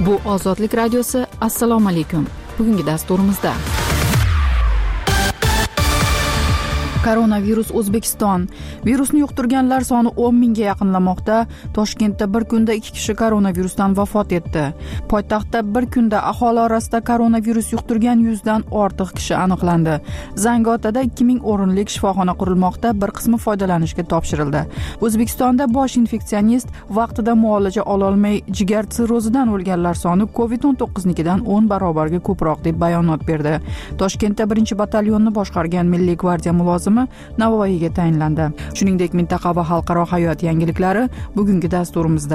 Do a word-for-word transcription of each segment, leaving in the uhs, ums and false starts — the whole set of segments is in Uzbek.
Bu Ozodlik radiosi. Assalomu alaykum. Bugungi dasturimizda koronavirus O'zbekiston. Virusni yuqtirganlar soni o'n mingga yaqinlamoqda. Toshkentda bir kunda ikki kishi koronavirusdan vafot etdi. Poytaxtda bir kunda aholi orasida koronavirus yuqtirgan yuzdan ortiq kishi aniqlandi. Zangiotada ikki ming o'rinlik shifoxona qurilmoqda, bir qismi foydalanishga topshirildi. O'zbekistonda bosh infeksionist vaqtida muolaja ola olmay jigar sirrozidan o'lganlar soni covid o'n to'qqiz nikidan o'n barobarga ko'proq deb bayonot berdi. Toshkentda birinchi batalyonni boshqargan Milliy gvardiya mulozimi Navoiyga tayinlandi. Shuningdek, mintaqa va xalqaro hayot yangiliklari bugungi dasturimizda.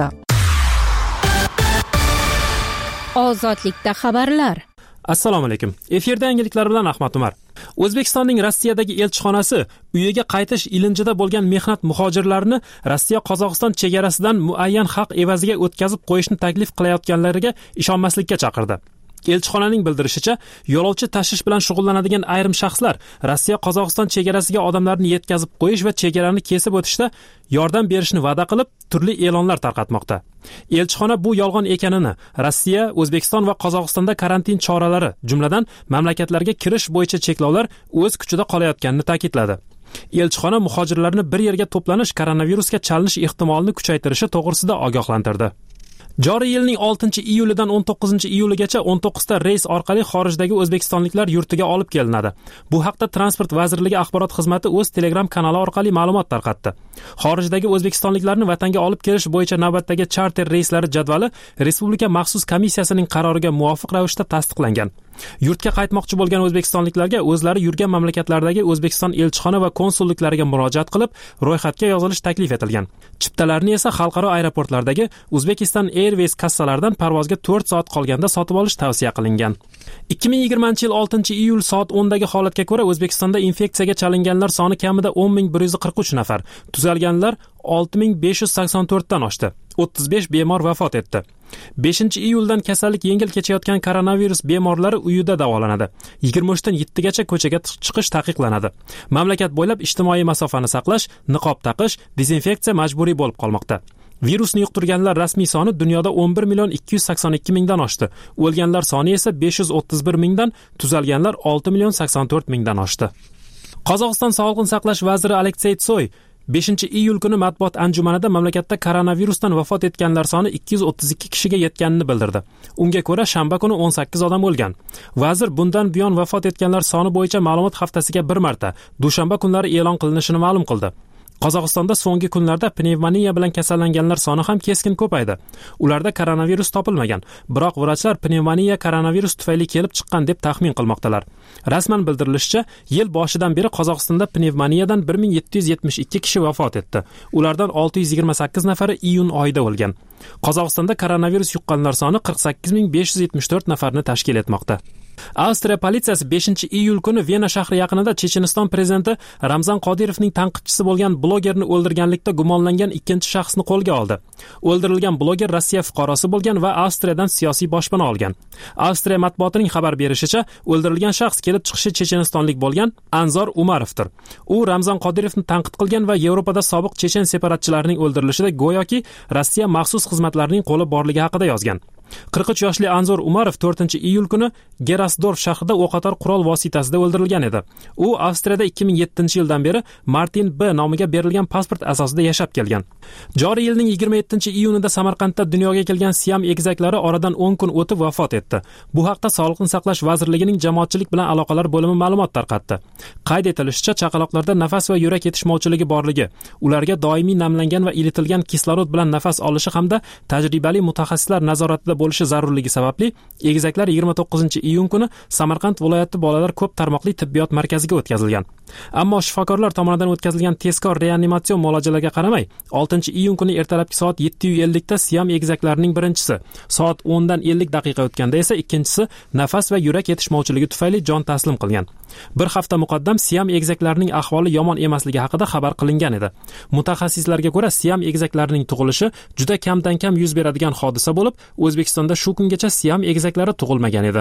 Ozodlikda xabarlar. Assalomu alaykum. Efirda yangiliklar bilan Ahmad Umar. O'zbekistonning Rossiyadagi elchixonasi uyiga qaytish ilinjida bo'lgan mehnat muhojirlarini Rossiya-Qozog'iston chegarasidan muayyan haq evaziga o'tkazib qo'yishni taklif qilayotganlariga ishonmaslikka chaqirdi. Elchixonaning bildirishicha, yo'lovchi tashish bilan shug'ullanadigan ayrim shaxslar Rossiya-Qozog'iston chegarasiga odamlarni yetkazib qo'yish va chegarani kesib o'tishda yordam berishni va'da qilib, turli e'lonlar tarqatmoqda. Elchixona bu yolg'on ekanini, Rossiya, O'zbekiston va Qozog'istonda karantin choralari, jumladan mamlakatlarga kirish bo'yicha cheklovlar o'z kuchida qolayotganini ta'kidladi. Elchixona muhojirlarni bir yerga to'planish koronavirusga chalinish ehtimolini kuchaytirishi to'g'risida ogohlantirdi. Joriy yilning oltinchi iyulidan o'n to'qqizinchi iyuligacha o'n to'qqizta reys orqali xorijdagi o'zbekistonliklar yurtiga olib kelinadi. Bu haqda Transport vazirligi axborot xizmati o'z Telegram kanali orqali ma'lumot tarqatdi. Xorijdagi o'zbekistonliklarni vatanga olib kelish bo'yicha navbatdagi charter reyslari jadvali Respublika maxsus komissiyasining qaroriga muvofiq ravishda tasdiqlangan. Yurtga qaytmoqchi bo'lgan o'zbekistonliklarga o'zlari yurgan mamlakatlardagi O'zbekiston elchixona va konsulliklariga murojaat qilib, ro'yxatga yozilish taklif etilgan. Chiptalarni esa xalqaro aeroportlardagi Uzbekistan Airways kassalaridan parvozga to'rt soat qolganda sotib olish tavsiya qilingan. ikki ming yigirmanchi yil oltinchi iyul soat o'ndagi holatga ko'ra O'zbekistonda infeksiyaga chalinganlar soni kamida o'n ming bir yuz qirq uch nafar, tuzalganlar olti ming besh yuz sakson to'rt dan oshdi. o'ttiz besh bemor vafot etdi. beshinchi iyuldan kasallik yengil kechayotgan koronavirus bemorlari uyida davolanadi. yigirma uchdan yettigacha ko'chaga chiqish taqiqlanadi. Mamlakat bo'ylab ijtimoiy masofani saqlash, niqob taqish, dezinfeksiya majburiy bo'lib qolmoqda. Virusni yuqtirganlar rasmiy soni dunyoda o'n bir million ikki yuz sakson ikki mingdan oshdi. O'lganlar soni esa besh yuz o'ttiz bir mingdan, tuzalganlar olti million sakson to'rt mingdan oshdi. Qozog'iston Sog'liqni saqlash vaziri Aleksey Tsoy beshinchi iyul kuni matbuot anjumanida mamlakatda koronavirusdan vafot etganlar soni ikki yuz o'ttiz ikki kishiga yetganini bildirdi. Unga ko'ra, shanba kuni o'n sakkiz odam o'lgan. Vazir bundan buyon vafot etganlar soni bo'yicha ma'lumot haftasiga bir marta, dushanba kunlari e'lon qilinishini ma'lum qildi. Qozog'istonda so'nggi kunlarda pnevmoniya bilan kasallanganlar soni ham keskin ko'paydi. Ularda koronavirus topilmagan, biroq vrachlar pnevmoniya koronavirus tufayli kelib chiqqan deb taxmin qilmoqdalar. Rasman bildirilishicha, yil boshidan beri Qozog'istonda pnevmoniyadan bir ming yetti yuz yetmish ikki kishi vafot etdi. Ulardan olti yuz yigirma sakkiz nafari iyun oyida o'lgan. Qozog'istonda koronavirus yuqqanlar soni qirq sakkiz ming besh yuz yetmish to'rt nafarni tashkil etmoqda. Avstriya politsiyasi beshinchi iyul kuni Vena shahri yaqinida Checheniston prezidenti Ramzan Qodirovning tanqidchisi bo'lgan blogerni o'ldirganlikda gumonlangan ikkinchi shaxsni qo'lga oldi. O'ldirilgan bloger Rossiya fuqarosi bo'lgan va Avstriyadan siyosiy boshpana olgan. Avstriya matbuotining xabar berishicha, o'ldirilgan shaxs kelib chiqishi chechenistonlik bo'lgan Anzor Umarovdir. U Ramzan Qodirovni tanqid qilgan va Yevropada sobiq chechen separatchilarining o'ldirilishida go'yoki Rossiya maxsus xizmatlarining qo'li borligi haqida yozgan. qirq uch yoshli Anzor Umarov to'rtinchi iyul kuni Gerasdorf shahrida o'qotar qurol vositasida o'ldirilgan edi. U Avstriyada ikki ming yettinchi yildan beri Martin B nomiga berilgan pasport asosida yashab kelgan. Joriy yilning yigirma yettinchi iyunida Samarqandda dunyoga kelgan Siam egizaklari oradan o'n kun o'tib vafot etdi. Bu haqda Sog'liqni saqlash vazirligining jamoatchilik bilan aloqalar bo'limi ma'lumot tarqatdi. Qayd etilishicha, chaqaloqlarda nafas va yurak yetishmovchiligi borligi, ularga doimiy namlangan va ilitilgan kislorod bilan nafas olishi hamda tajribali mutaxassislar nazoratida bo'lishi zarurligi sababli egizaklar yigirma to'qqizinchi iyun kuni Samarqand viloyati bolalar ko'p tarmoqli tibbiyot markaziga o'tkazilgan. Ammo shifokorlar tomonidan o'tkazilgan tezkor reanimatsion muolajalarga qaramay, oltinchi iyun kuni ertalabki soat yetti ellik da Siam egizaklarining birinchisi, soat o'ndan ellik daqiqa o'tganda esa ikkinchisi nafas va yurak yetishmovchiligi tufayli jon taslim qilgan. Bir hafta muqaddam Siam egizaklarining ahvoli yomon emasligi haqida xabar qilingan edi. Mutaxassislarga ko'ra, Siam egizaklarining tug'ilishi juda kamdan kam yuz beradigan hodisa bo'lib, O'zbekistonda shu kungacha Siam egizaklari tug'ilmagan edi.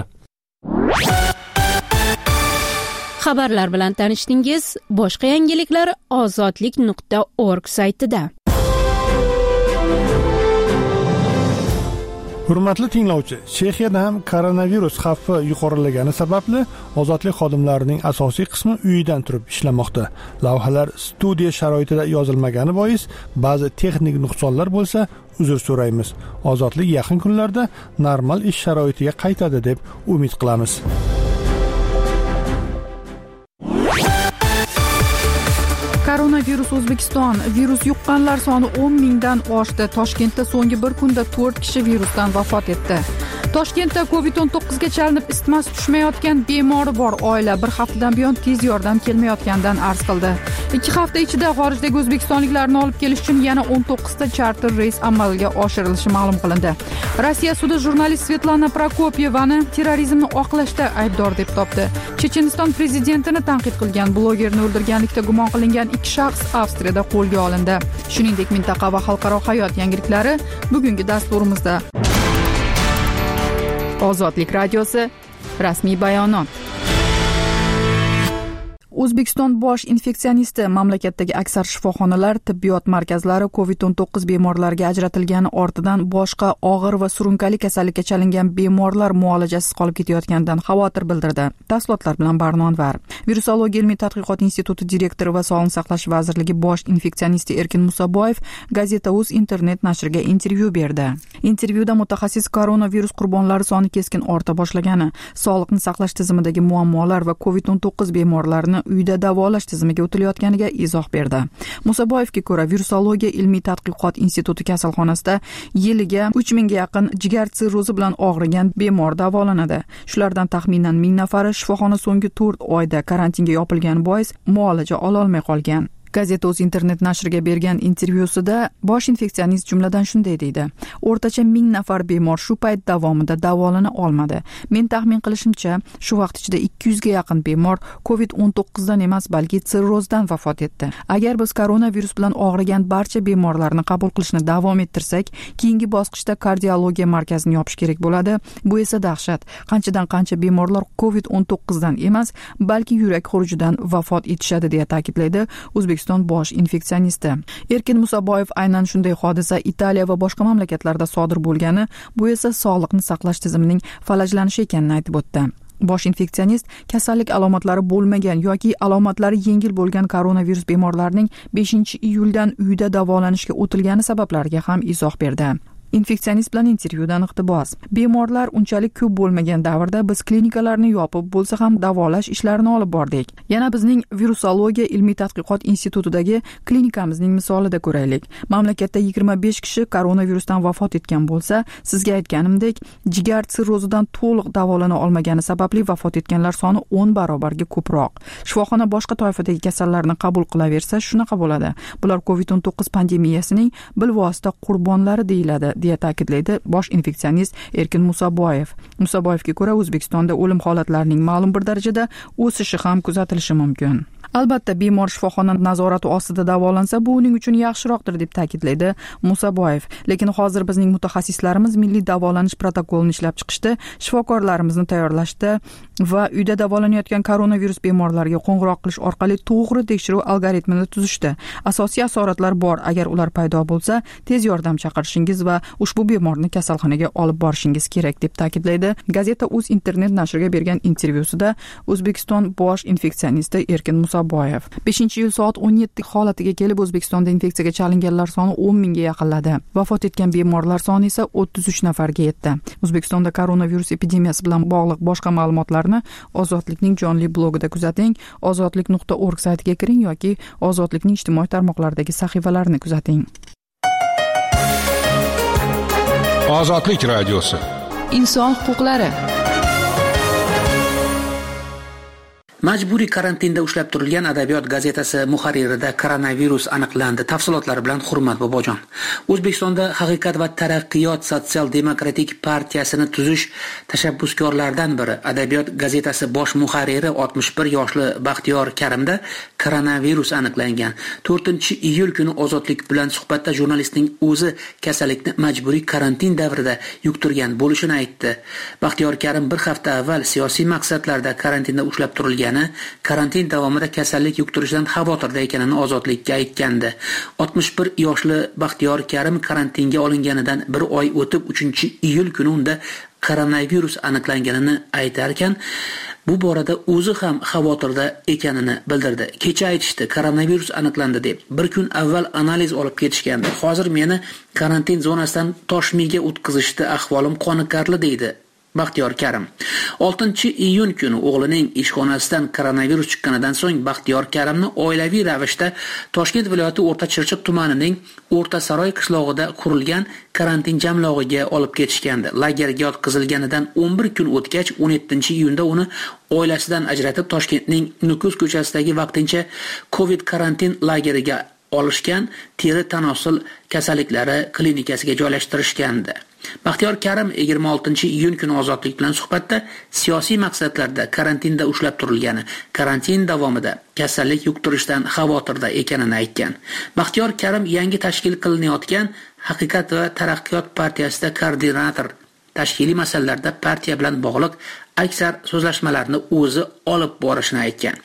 Xabarlar bilan tanishdingiz. Boshqa yangiliklar ozodlik nuqta org saytida. Hurmatli tinglovchi, Chexiyada ham koronavirus xavfi yuqorilagani sababli ozodlik xodimlarining asosiy qismi uyidan turib ishlamoqda. Lavhalar studiya sharoitida yozilmagani bois ba'zi texnik nuqsonlar bo'lsa, uzr so'raymiz. Ozodlik yaqin kunlarda normal ish sharoitiga qaytadi deb umid qilamiz. Koronavirus O'zbekiston. Virus yuqqanlar soni o'n mingdan oshdi. Toshkentda so'nggi bir kunda to'rt kishi virusdan vafot etdi. Toshkentda covid o'n to'qqiz ga chalinib isitmasi tushmayotgan bemori bor oila bir haftadan buyon tez yordam kelmayotganidan arz qildi. ikki hafta ichida xorijdagi o'zbekistonliklarni olib kelish uchun yana o'n to'qqizta charter reys amalga oshirilishi ma'lum qilindi. Rossiya sudi jurnalist Svetlana Prokopyevani terrorizmni oqlashda aybdor deb topdi. Checheniston prezidentini tanqid qilgan blogerni o'ldirganlikda gumon qilingan ikki shaxs Avstriyada qo'lga olindi. Shuningdek, mintaqa va xalqaro hayot yangiliklari bugungi dasturimizda. Ozodlik radiosi rasmiy bayonot. O'zbekiston bosh infeksionisti mamlakatdagi aksar shifoxonalar, tibbiyot markazlari covid o'n to'qqiz bemorlariga ajratilgani ortidan boshqa og'ir va surunkali kasallikka chalingan bemorlar muolajasiz qolib ketayotganidan xavotir bildirdi. Tafsilotlar bilan Barnon var. Virusologiya ilmiy tadqiqot instituti direktori va Sog'liqni saqlash vazirligi bosh infeksionisti Erkin Musaboyev Gazeta.uz internet nashriga intervyu berdi. Intervyuda mutaxassis koronavirus qurbonlari soni keskin orta boshlagani, sog'liqni saqlash tizimidagi muammolar va covid o'n to'qqiz bemorlarini uyda davolash tizimiga o'tilayotganiga izoh berdi. Musaboyevga ko'ra, virusologiya ilmiy tadqiqot instituti kasalxonasida yiliga uch mingga yaqin jigar sirrozi bilan og'rigan bemor davolanadi. Shulardan taxminan ming nafari shifoxona so'nggi to'rt oyda karantinga yopilgani bois muolaja ola olmay qolgan. Gazeta.uz internet nashriga bergan intervyusida bosh infeksionist jumladan shunday deydi: o'rtacha ming nafar bemor shu payt davomida davolana olmadi. Men taxmin qilishimcha, shu vaqt ichida ikki yuzga yaqin bemor covid o'n to'qqiz dan emas, balki sirrozdan vafot etdi. Agar biz koronavirus bilan og'rigan barcha bemorlarni qabul qilishni davom ettirsak, keyingi bosqichda kardiologiya markazini yopish kerak bo'ladi. Bu esa dahshat. Qanchadan qancha bemorlar covid o'n to'qqiz dan emas, balki yurak xurujidan vafot etishadi, deya ta'kidlaydi O'zbekiston bosh infeksionisti. Erkin Musaboyev aynan shunday hodisa Italiya va boshqa mamlakatlarda sodir bo'lgani, bu esa sog'liqni saqlash tizimining falajlanishi ekanini aytib o'tdi. Bosh infeksionist kasallik alomatlari bo'lmagan yoki alomatlari yengil bo'lgan koronavirus bemorlarining beshinchi iyuldan uyda davolanishga o'tilgani sabablariga ham izoh berdi. Infeksionist bilan intervyudan iqtibos. Bemorlar unchalik ko'p bo'lmagan davrda biz klinikalarni yopib bo'lsa ham davolash ishlarini olib bordik. Yana bizning virusologiya ilmiy tadqiqot institutidagi klinikamizning misolida ko'raylik. Mamlakatda yigirma besh kishi koronavirusdan vafot etgan bo'lsa, sizga aytganimdek, jigar sirrozidan to'liq davolana olmagani sababli vafot etganlar soni o'n barobarga ko'proq. Shifoxona boshqa toifadagi kasallarni qabul qilaversa, shunaqa bo'ladi. Bular covid o'n to'qqiz pandemiyasining bilvosita qurbonlari deyiladi, deya ta'kidlaydi bosh infeksionist Erkin Musaboyev. Musaboyevga ko'ra, O'zbekistonda o'lim holatlarining ma'lum bir darajada o'sishi ham kuzatilishi mumkin. Albatta, bemor shifoxona nazorati ostida davolansa, bu uning uchun yaxshiroqdir, deb ta'kidlaydi Musaboyev. Lekin hozir bizning mutaxassislarimiz milliy davolanish protokolini ishlab chiqishda, shifokorlarimizni tayyorlashda va uyda davolanayotgan koronavirus bemorlariga qo'ng'iroq qilish orqali to'g'ri tekshiruv algoritmini tuzishdi. Asosiy asoratlar bor. Agar ular paydo bo'lsa, tez yordam chaqirishingiz va ushbu bemorni kasalxonaga olib borishingiz kerak, deb ta'kidlaydi Gazeta.uz internet nashriga bergan intervyusida O'zbekiston bosh infeksionisti Erkin Musaboyev. beshinchi iyul soat o'n yetti holatiga kelib, O'zbekistonda infeksiyaga chalinganlar soni o'n mingga yaqinladi. Vafot etgan bemorlar soni esa o'ttiz uch nafarga yetdi. O'zbekistonda koronavirus epidemiyasi bilan bog'liq boshqa ma'lumotlarni Ozodlikning jonli blogida kuzating, ozodlik nuqta org saytiga kiring yoki Ozodlikning ijtimoiy tarmoqlardagi sahifalarini kuzating. Ozodlik radiosi. Inson huquqlari. Majburiy karantinda ushlab turilgan Adabiyot gazetasi muharririda koronavirus aniqlandi. Tafsilotlar bilan Hurmat Bobojon. O'zbekistonda Haqiqat va taraqqiyot sotsial-demokratik partiyasini tuzish tashabbuskorlaridan biri Adabiyot gazetasi bosh muharriri oltmish bir yoshli Baxtiyor Karimda koronavirus aniqlangan. to'rtinchi iyul kuni Ozodlik bilan suhbatda jurnalistning o'zi kasallikni majburiy karantin davrida yuqtirgan bo'lishini aytdi. Baxtiyor Karim bir hafta avval siyosiy maqsadlarda karantinda ushlab turilgan turgani, karantin davomida kasallik yuqtirishdan xavotirda ekanini Ozodlikka aytgandi. oltmish bir yoshli Baxtiyor Karim karantinga olinganidan bir oy o'tib uchinchi iyul kuni unda koronavirus aniqlanganini aytar ekan, bu borada o'zi ham xavotirda ekanini bildirdi. Kecha aytishdi, koronavirus aniqlandi deb. Bir kun avval analiz olib ketishgandi. Hozir meni karantin zonasidan Toshmiga o'tkazishdi, ahvolim qoniqarli deydi Baxtiyor Karim. oltinchi iyun kuni o'g'lining ishxonasidan koronavirus chiqqanidan so'ng Baxtiyor Karimni oilaviy ravishda Toshkent viloyati O'rta Chirchiq tumanining O'rta Saroy qishlog'ida qurilgan karantin jamlog'iga olib ketishgandi. Lagerga yotqizilganidan o'n bir kun o'tgach, o'n yettinchi iyunda uni oilasidan ajratib Toshkentning Nukus ko'chasidagi vaqtincha Covid karantin lageriga olishgan, teri tanosul kasalliklari klinikasiga joylashtirishgandi. Baxtiyor Karim yigirma oltinchi iyun kuni Ozodlik bilan suhbatda siyosiy maqsadlarda karantinda ushlab turilgani, karantin davomida kasallik yuqtirishdan xavotirda ekanini aytgan. Baxtiyor Karim yangi tashkil qilinayotgan Haqiqat va taraqqiyot partiyasida koordinator, tashkiliy masalalarda partiya bilan bog'liq aksar so'zlashmalarni o'zi olib borishini aytgan.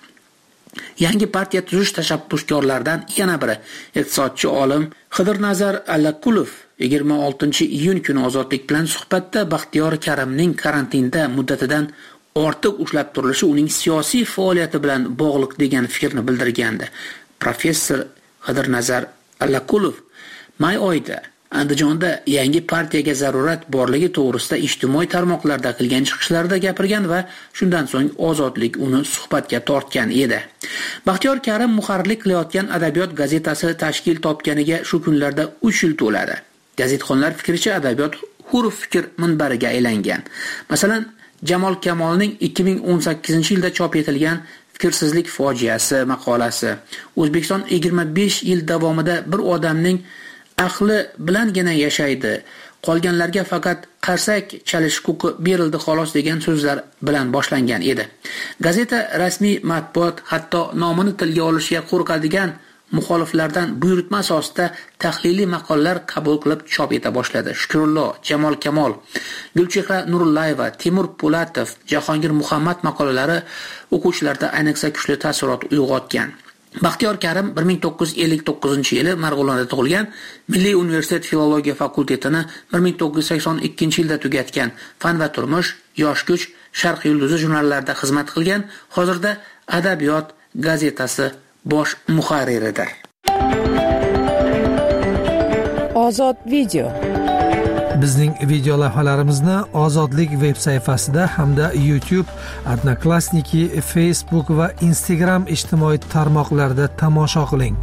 Yangi partiya tuzish tashabbuskorlaridan yana biri iqtisodchi olim Xidirnazar Allakulov yigirma oltinchi iyun kuni Ozodlik bilan suhbatda Baxtiyor Karimning karantinda muddatidan ortiq ushlab turilishi uning siyosiy faoliyati bilan bog'liq degan fikrni bildirgandi. Professor Xidirnazar Allakulov may oyida Andijonda yangi partiyaga zarurat borligi to'g'risida ijtimoiy tarmoqlarda qilgan chiqishlarida gapirgan va shundan so'ng Ozodlik uni suhbatga tortgan edi. Baxtiyor Karim muharrirlik qilayotgan Adabiyot gazetasi tashkil topganiga shu kunlarda uch yil to'ladi. Gazetxonlar fikricha adabiyot hur fikr minbariga aylangan. Masalan, Jamol Kamolning ikki ming o'n sakkizinchi yilda chop etilgan Fikrsizlik fojiasi maqolasi O'zbekiston yigirma besh yil davomida bir odamning aqli bilangina yashaydi, qolganlarga faqat qarsak chalish huquqi berildi xolos degan so'zlar bilan boshlangan edi. Gazeta rasmiy matbuot hatto nomini tilga olishga qo'rqadigan muxoliflardan buyurtma asosida tahliliy maqolalar qabul qilib chop eta boshladi. Shukrullo, Jamol Kamol, Gulchehra Nurullayeva, Timur Po'latov, Jahongir Muhammad maqolalari o'quvchilarda ayniqsa kuchli taassurot uyg'otgan. Baxtiyor Karim bir ming to'qqiz yuz ellik to'qqizinchi yili Marg'ilonda tug'ilgan, Milliy universitet filologiya fakultetini bir ming to'qqiz yuz sakson ikkinchi yilda tugatgan, Fan va turmush, Yosh kuch, Sharq yulduzi jurnallarida xizmat qilgan, hozirda Adabiyot gazetasi bosh muharriridir. Ozod video. Bizning video lavhalarimizni Ozodlik veb sayfasida hamda YouTube, Odnoklassniki, Facebook va Instagram ijtimoiy tarmoqlarida tomosha qiling.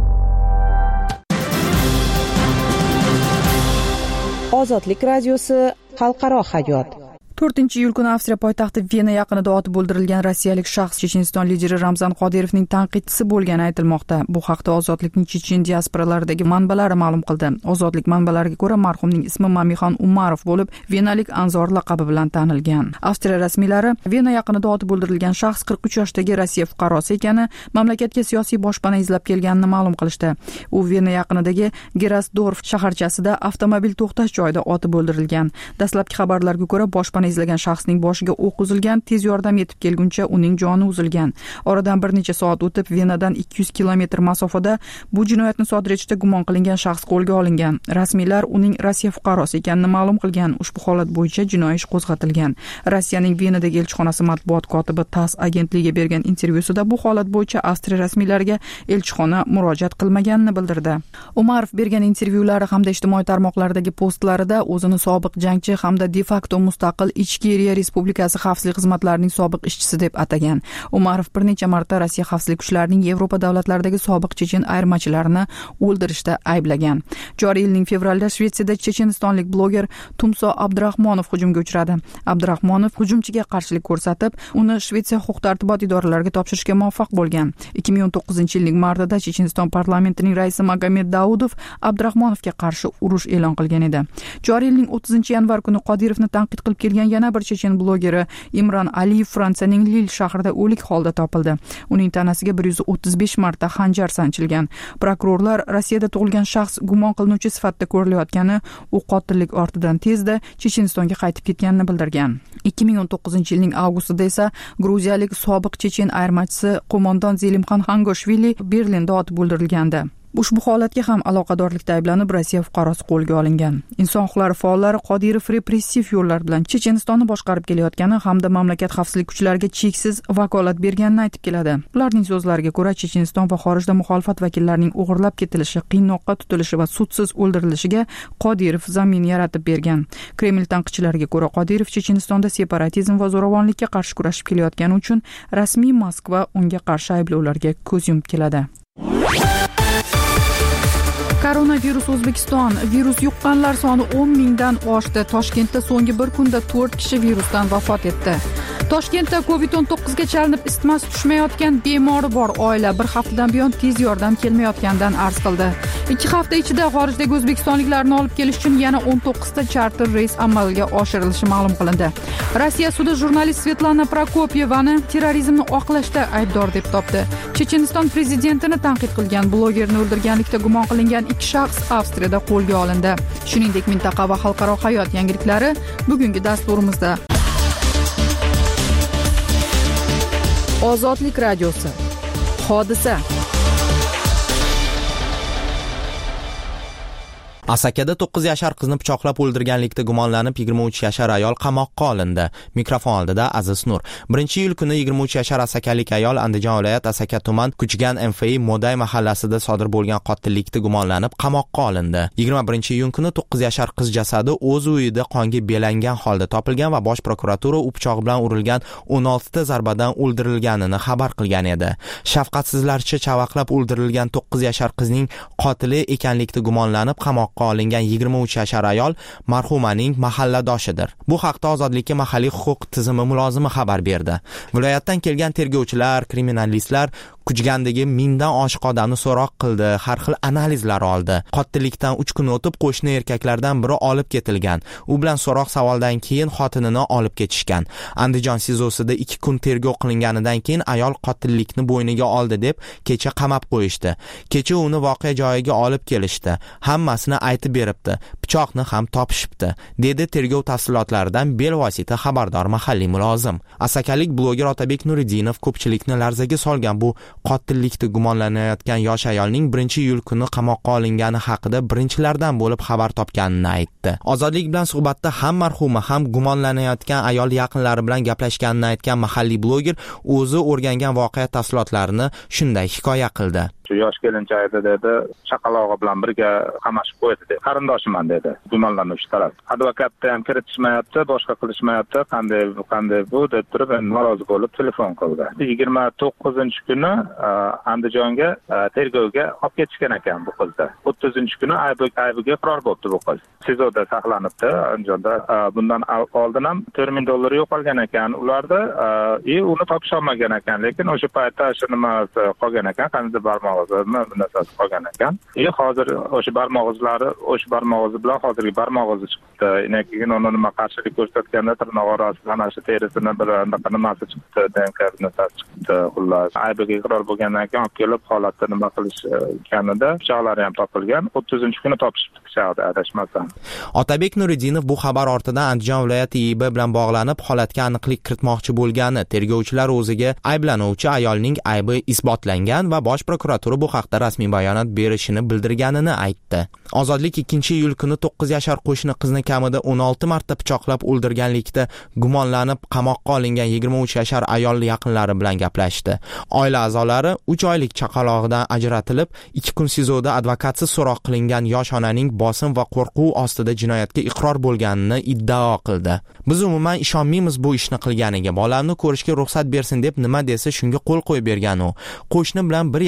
Ozodlik radiosi xalqaro hayot. to'rtinchi iyul kuni Avstriya poytaxti Vena yaqinida otib o'ldirilgan rossiyalik shaxs Checheniston lideri Ramzan Qodirovning tanqidchisi bo'lgani aytilmoqda. Bu haqda Ozodlikning Chechen diasporalaridagi manbalari ma'lum qildi. Ozodlik manbalariga ko'ra, marhumning ismi Mamixon Umarov bo'lib, Venalik Anzor laqabi bilan tanilgan. Avstriya rasmiylari Vena yaqinida otib o'ldirilgan shaxs qirq uch yoshdagi Rossiya fuqarosi ekani, mamlakatga siyosiy boshpana izlab kelganini ma'lum qilishdi. U Vena yaqinidagi Gerasdorf shaharchasida avtomobil to'xtash joyida otib o'ldirilgan. Dastlabki xabarlarga ko'ra, boshpana izlagan shaxsning boshiga o'q uzilgan, tez yordam yetib kelguncha uning joni uzilgan. Oradan bir necha soat o'tib Venadan ikki yuz kilometr masofada bu jinoyatni sodir etishda gumon qilingan shaxs qo'lga olingan. Rasmiylar uning Rossiya fuqarosi ekanini ma'lum qilgan. Ushbu holat bo'yicha jinoiy ish qo'zg'atilgan. Rossiyaning Venadagi elchixonasi matbuot kotibi TASS agentligiga bergan intervyusida bu holat bo'yicha Avstriya rasmiylariga elchixona murojaat qilmaganini bildirdi. Umarov bergan intervyulari hamda ijtimoiy tarmoqlardagi postlarida o'zini sobiq jangchi hamda de facto mustaqil Ichki Eriya Respublikasi xavfsizlik xizmatlarining sobiq ishchisi deb atagan. Umarov bir necha marta Rossiya xavfsizlik kuchlarining Yevropa davlatlaridagi sobiq chechen ayirmachilarini o'ldirishda ayblagan. Joriy yilning fevralida Shvetsiyada chechenistonlik bloger Tumso Abdurahmonov hujumga uchradi. Abdurahmonov hujumchiga qarshilik ko'rsatib, uni Shvetsiya huquq-tartibot idoralariga topshirishga muvaffaq bo'lgan. ikki ming o'n to'qqizinchi yilning martida Checheniston parlamentining raisi Magomed Daudov Abdurahmonovga qarshi urush e'lon qilgan edi. Joriy yilning o'ttizinchi yanvar kuni Qodirovni tanqid qilib kelgan bo'lgan yana bir chechen blogeri Imron Aliyev Fransiyaning Lil shahrida o'lik holda topildi. Uning tanasiga bir yuz o'ttiz besh marta xanjar sanchilgan. Prokurorlar Rossiyada tug'ilgan shaxs gumon qilinuvchi sifatida ko'rilayotgani, u qotillik ortidan tezda Chechenistonga qaytib ketganini bildirgan. ikki ming o'n to'qqizinchi yilning avgustida esa gruziyalik sobiq chechen ayirmachisi qo'mondon Zelimxon Xangoshvili Berlinda otib o'ldirilgandi. Ushbu holatga ham aloqadorlikda ayblanib Rossiya fuqarosi qo'lga olingan. Inson huquqlari faollari Qodirov repressiv yo'llar bilan Chechenistonni boshqarib kelayotgani hamda mamlakat xavfsizlik kuchlariga cheksiz vakolat berganini aytib keladi. Ularning so'zlariga ko'ra, Checheniston va xorijda muxolifat vakillarining o'g'irlab ketilishi, qiynoqqa tutilishi va sudsiz o'ldirilishiga Qodirov zamin yaratib bergan. Kreml tanqidchilariga ko'ra, Qodirov Chechenistonda separatizm va zo'ravonlikka qarshi kurashib kelayotgani uchun rasmiy Moskva unga qarshi ayblovlarga ko'z yumib keladi. Koronavirus O'zbekiston. Virus yuqqanlar soni o'n mingdan oshdi. Toshkentda so'nggi bir kunda to'rt kishi virusdan vafot etdi. Toshkentda covid o'n to'qqiz ga chalinib isitmasi tushmayotgan bemori bor oila bir haftadan buyon tez yordam kelmayotganidan arz qildi. ikki hafta ichida xorijdagi o'zbekistonliklarni olib kelish uchun yana o'n to'qqizta charter reys amalga oshirilishi ma'lum qilindi. Rossiya sudi jurnalist Svetlana Prokopyevani terrorizmni oqlashda aybdor deb topdi. Checheniston prezidentini tanqid qilgan blogerni o'ldirganlikda gumon qilingan ikki shaxs Avstriyada qo'lga olindi. Shuningdek, mintaqa va xalqaro hayot yangiliklari bugungi dasturimizda. Ozodlik radiosi. Hodisa. Asakada to'qqiz yashar qizni pichoqlab o'ldirganlikda gumonlanib yigirma uch yashar ayol qamoqqa olindi. Mikrofon oldida Aziz Nur. birinchi iyul kuni yigirma uch yashar asakalik ayol Andijon viloyat Asaka tuman Kuchgan M F I Moday mahallasida sodir bo'lgan qotillikda gumonlanib qamoqqa olindi. yigirma birinchi iyun kuni to'qqiz yashar qiz jasadi o'z uyida qonga belangan holda topilgan va bosh prokuratura u pichoq bilan urilgan o'n oltita zarbadan o'ldirilganini xabar qilgan edi. Shafqatsizlarcha chavaqlab o'ldirilgan to'qqiz yashar qizning qotili ekanlikda gumonlanib qamoqqa olingan yigirma uch yashar ayol marhumaning mahalladoshidir. Bu haqda Ozodlikka mahalliy huquq tizimi mulozimi xabar berdi. Viloyatdan kelgan tergovchilar, kriminalistlar Kuchgandagi mingdan oshiq odamni so'roq qildi, har xil analizlar oldi. Qotillikdan uch kun o'tib qo'shni erkaklardan biri olib ketilgan. U bilan so'roq savoldan keyin xotinini olib ketishgan. Andijon sizosida ikki kun tergov qilinganidan keyin ayol qotillikni bo'yniga oldi deb kecha qamab qo'yishdi. Kecha uni voqea joyiga olib kelishdi. Hammasini aytib beribdi. Pichoqni ham topishibdi, dedi tergov tafsilotlaridan bevosita xabardor mahalliy mulozim. Asakalik bloger Otabek Nuriddinov ko'pchilikni larzaga solgan bu qotillikda gumonlanayotgan yosh ayolning birinchi iyul kuni qamoqqa olingani haqida birinchilardan bo'lib xabar topganini aytdi. Ozodlik bilan suhbatda ham marhuma ham gumonlanayotgan ayol yaqinlari bilan gaplashganini aytgan mahalliy bloger o'zi o'rgangan voqea tafsilotlarini shunday hikoya qildi. Shu yosh kelinchakda dedi, chaqalog'i bilan birga qamashib qo'ydi dedi. Qarindoshiman dedi. Gumonlanuvchi taraf. Advokatni ham kiritishmayapti, boshqa qilishmayapti. Qanday bu, qanday bu deb turib, norozi bo'lib telefon qildi. yigirma to'qqizinchi kuni Andijonga tergovga olib ketishgan ekan bu qizni. o'ttizinchi kuni aybiga iqror bo'libdi bu qiz. Sizoda saqlanibdi Andijonda. Bundan oldin ham to'rt ming dollar yo'qolgan ekan ularda. E uni topisholmagan ekan, lekin o'sha paytda shu nima qolgan ekan, qanday barmoq bu narsasi qolgan ekan. E hozir o'sha barmoq izlari, o'sha barmoq izi bilan hozirgi barmoq izi chiqdi. Yana keyin uni nima qarshilik ko'rsatganda tirnoq orasidan ana shu terisini bir anaqa nimasi chiqdi, D N K narsasi chiqdi. Xullas, aybiga iqror bo'lgandan keyin olib kelib holatda nima qilish ekanida pichoqlari ham topilgan. o'ttizinchi kuni topishibdi pichoqni adashmasam. Otabek Nuriddinov bu xabar ortidan Andijon viloyati I B bilan bog'lanib holatga aniqlik kiritmoqchi bo'lgani, tergovchilar o'ziga ayblanuvchi ayolning aybi isbotlangan va bosh prokuratura bu haqda rasmiy bayonot berishini bildirganini aytdi. Ozodlik ikkinchi iyul kuni to'qqiz yashar qo'shni qizni kamida o'n olti marta pichoqlab o'ldirganlikda gumonlanib qamoqqa olingan yigirma uch yashar ayol yaqinlari bilan gaplashdi. Oila a'zolari uch oylik chaqalog'idan ajratilib, ikki kun sizoda advokatsiz so'roq qilingan yosh onaning bosim va qo'rquv ostida jinoyatga iqror bo'lganini iddao qildi. Biz umuman ishonmaymiz bu ishni qilganiga. Bolamni ko'rishga ruxsat bersin deb nima desa shunga qo'l qo'yib bergan u. Qo'shni bilan bir yaxshi munosabat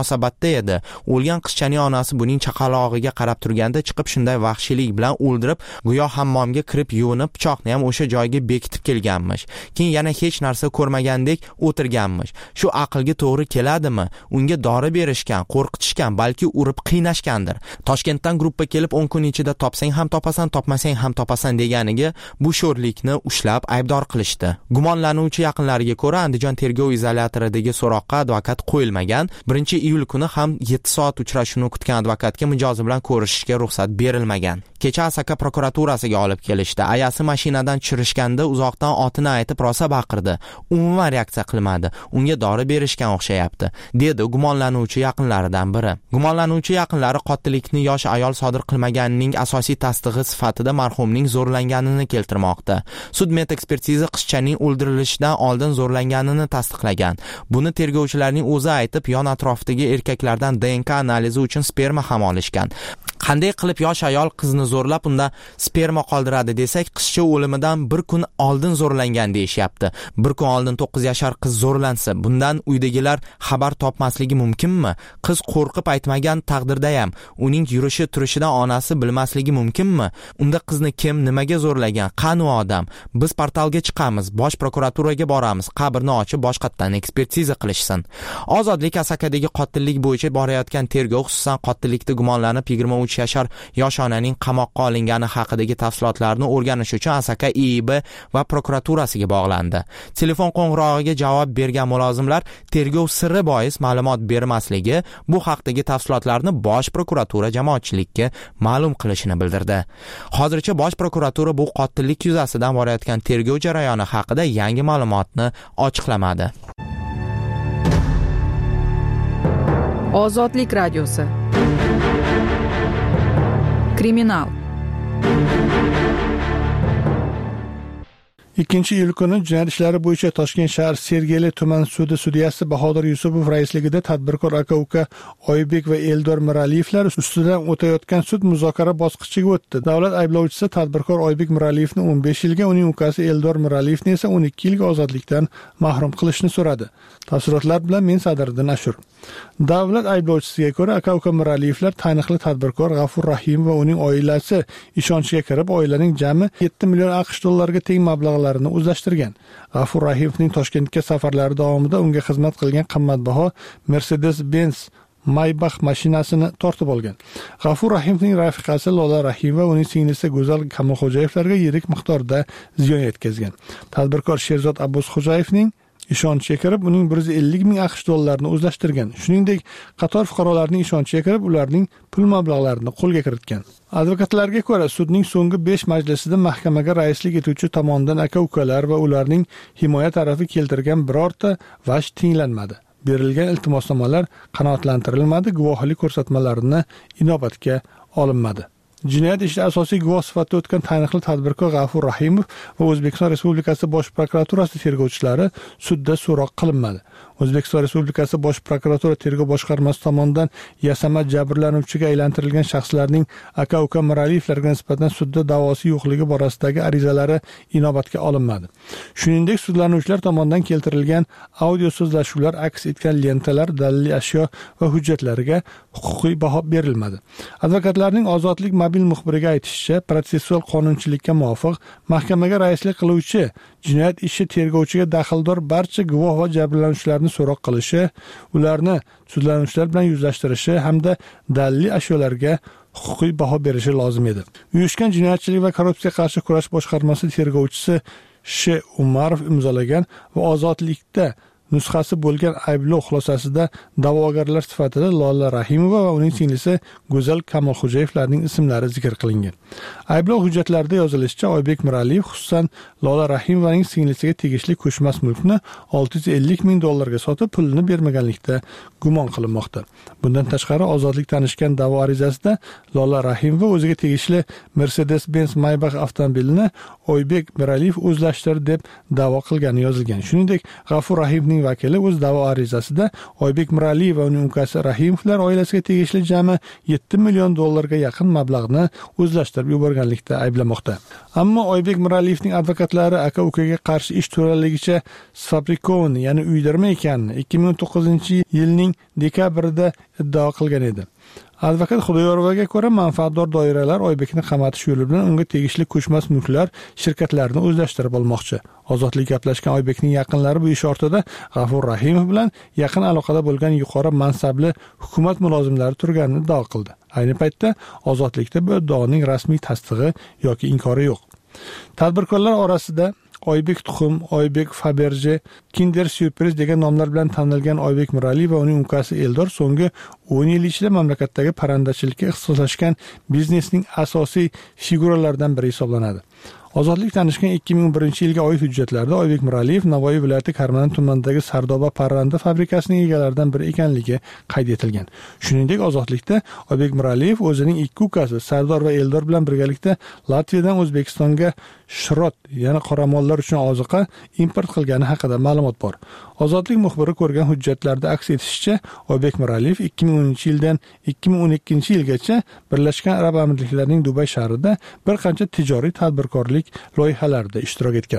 munosabatda edi. O'lgan qizchaning onasi buning chaqalog'iga qarab turganda chiqib shunday vahshiylik bilan o'ldirib, go'yo hammomga kirib yuvinib, pichoqni ham o'sha joyga bekitib kelganmish. Keyin yana hech narsa ko'rmagandek o'tirganmish. Shu aqlga to'g'ri keladimi? Unga dori berishgan, qo'rqitishgan, balki urib qiynashgandir. Toshkentdan gruppa kelib o'n kun ichida topsang ham topasan, topmasang ham topasan deganiga bu sho'rlikni ushlab aybdor qilishdi. Gumonlanuvchi yaqinlariga ko'ra, Andijon tergov izolyatoridagi so'roqqa advokat qo'yilmagan. birinchi iyul kuni ham yetti soat uchrashuvni kutgan advokatga mijozi bilan ko'rishishga ruxsat berilmagan. Kecha Asaka prokuraturasiga olib kelishdi. Ayasi mashinadan tushirishganda uzoqdan otini aytib rosa baqirdi. Umuman reaksiya qilmadi. Unga dori berishgan o'xshayapti, dedi gumonlanuvchi yaqinlaridan biri. Gumonlanuvchi yaqinlari qotillikni yosh ayol sodir qilmaganining asosiy tasdig'i sifatida marhumning zo'rlanganini keltirmoqda. Sud medekspertiza qizchaning o'ldirilishidan oldin zo'rlanganini tasdiqlagan. Buni tergovchilarning o'zi aytib, yon atrofdagi erkaklardan D N K analizi uchun sperma ham olishgan. Qanday qilib yosh ayol qizni zo'rlab unda sperma qoldiradi desak, qizcha o'limidan bir kun oldin zo'rlangan deyishyapti. Bir kun oldin to'qqiz yashar qiz zo'rlansa, bundan uydagilar xabar topmasligi mumkinmi? Qiz qo'rqib aytmagan taqdirda ham uning yurishi turishidan onasi bilmasligi mumkinmi? Unda qizni kim, nimaga zo'rlagan? Qani u odam? Biz portalga chiqamiz, bosh prokuraturaga boramiz, qabrni ochib boshqatdan ekspertiza qilishsin. Ozodlik Asakadagi qotillik bo'yicha borayotgan tergov, xususan qotillikda gumonlanib yigirma uch yashar yosh onaning qamoqqa olingani haqidagi tafsilotlarni o'rganish uchun Asaka I I B va prokuraturasiga bog'landi. Telefon qo'ng'irog'iga javob bergan mulozimlar tergov sirri bois ma'lumot bermasligi, bu haqdagi tafsilotlarni bosh prokuratura jamoatchilikka ma'lum qilishini bildirdi. Hozircha bosh prokuratura bu qotillik yuzasidan borayotgan tergov jarayoni haqida yangi ma'lumotni ochiqlamadi. Ozodlik radiosi. Kriminal. ikkinchi iyul kuni jinoyat ishlari bo'yicha Toshkent shahar Sergeli tuman sudi sudyasi Bahodir Yusupov raisligida tadbirkor aka-uka Oybek va Eldor Miraliyevlar ustidan o'tayotgan sud muzokara bosqichiga o'tdi. Davlat ayblovchisi tadbirkor Oybek Miraliyevni o'n besh yilga, uning ukasi Eldor Miraliyevni esa o'n ikki yilga ozodlikdan mahrum qilishni so'radi. Tafsilotlar bilan men Sadriddin Ashur. Davlat ayblovchisiga ko'ra, aka-uka Miraliyevlar taniqli tadbirkor G'afur Rahim va uning oilasi ishonchiga kirib, oilaning jami yetti million AQSh dollariga teng mablag'larini o'zlashtirgan. G'afur Rahimovning Toshkentga safarlari davomida unga xizmat qilgan qimmatbaho Mercedes-Benz Maybach mashinasini tortib olgan. G'afur Rahimovning rafiqasi Lola Rahim va uning singlisi Go'zal Kamolxo'jayevlarga yirik miqdorda ziyon yetkazgan. Tadbirkor Sherzod Abbosxo'jayevning ishonchiga kirib, uning bir yuz ellik ming AQSh dollarini o'zlashtirgan. Shuningdek, qator fuqarolarning ishonchiga kirib, ularning pul mablag'larini qo'lga kiritgan. Advokatlarga ko'ra, sudning so'nggi besh majlisida mahkamaga raislik etuvchi tomonidan aka-ukalar va ularning himoya tarafi keltirgan birorta vaj tinglanmadi. Berilgan iltimosnomalar qanoatlantirilmadi, guvohlik ko'rsatmalarini inobatga olinmadi. Jinoyat ishida asosiy guvoh sifatida o'tgan taniqli tadbirkor G'afur Rahimov va O'zbekiston Respublikasi Bosh prokuraturasi tergovchilari sudda so'roq qilinmadi. O'zbekiston Respublikasi Bosh prokuratura tergov boshqarmasi tomonidan yasama jabrlanuvchiga aylantirilgan shaxslarning aka-uka Miraliyevlarga nisbatan sudda da'vosi yo'qligi borasidagi arizalari inobatga olinmadi. Shuningdek, sudlanuvchilar tomonidan keltirilgan audio so'zlashuvlar aks etgan lentalar, daliliy ashyo va hujjatlariga huquqiy baho berilmadi. Advokatlarning ozodlik mobil muxbiriga aytishicha, protsessual qonunchilikka muvofiq mahkamaga raislik qiluvchi jinoyat ishi tergovchiga daxldor barcha guvoh va jabrlanuvchilarni so'roq qilishi, ularni sudlanuvchilar bilan yuzlashtirishi hamda daliliy ashyolarga huquqiy baho berishi lozim edi. Uyushgan jinoyatchilik va korrupsiyaga qarshi kurash boshqarmasi tergovchisi Sh. Umarov imzolagan va ozodlikda nusxasi bo'lgan ayblov xulosasida da'vogarlar sifatida Lola Rahimova va uning singlisi Go'zal Kamolxo'jayevlarning ismlari zikr qilingan. Ayblov hujjatlarida yozilishicha, Oybek Miraliyev xususan Lola Rahimovaning singlisiga tegishli ko'chmas mulkni olti yuz ellik ming dollarga sotib, pulini bermaganlikda gumon qilinmoqda. Bundan tashqari, ozodlik tanishgan da'vo arizasida Lola Rahimova o'ziga tegishli Mercedes-Benz Maybach avtomobilini Oybek Miraliyev o'zlashtirdi deb da'vo qilgani yozilgan. Shuningdek, G'afur Rahimning xodimlarining vakili o'z da'vo arizasida Oybek Miraliyev va uning ukasi Rahimovlar oilasiga tegishli jami yetti million dollarga yaqin mablag'ni o'zlashtirib yuborganlikda ayblamoqda. Ammo Oybek Miraliyevning advokatlari aka-ukaga qarshi ish to'laligicha sfabrikovni, ya'ni uydirma ekanini ikki ming o'n to'qqizinchi yilning dekabrida iddao qilgan edi. Advokat Xudoyorovaga ko'ra, manfaatdor doiralar Oybekni qamatish yo'li bilan unga tegishli ko'chmas mulklar shirkatlarini o'zlashtirib olmoqchi. Ozodlik gaplashgan Oybekning yaqinlari bu ish ortida G'afur Rahimov bilan yaqin aloqada bo'lgan yuqori mansabli hukumat mulozimlari turganini iddao qildi. Ayni paytda Ozodlikda bu iddaoning rasmiy tasdig'i yoki inkori yo'q. Tadbirkorlar orasida Oybek Tuxum, Oybek Faberje, Kinder Surprise degan nomlar bilan tanilgan Oybek Miraliyev va uning ukasi Eldor so'nggi o'n yil ichida mamlakatdagi parrandachilikka ixtisoslashgan biznesning asosiy figuralaridan biri hisoblanadi. Ozodlik tanishgan ikki ming birinchi yilga oid hujjatlarda Oybek Miraliyev Navoiy viloyati Karmana tumanidagi Sardoba parranda fabrikasining egalaridan biri ekanligi qayd etilgan. Shuningdek, Ozodlikda Oybek Miraliyev o'zining ikki ukasi Sardor va Eldor bilan birgalikda Latviyadan O'zbekistonga shirot, ya'ni qoramollar uchun oziqa import qilgani haqida ma'lumot bor. Ozodlik muxbiri ko'rgan hujjatlarda aks etishicha, Oybek Miraliyev ikki ming o'ninchi yildan ikki ming o'n ikkinchi yilgacha Birlashgan Arab Amirliklarining Dubay shahrida bir qancha tijoriy tadbirkorlik loyihalarida ishtirok etgan.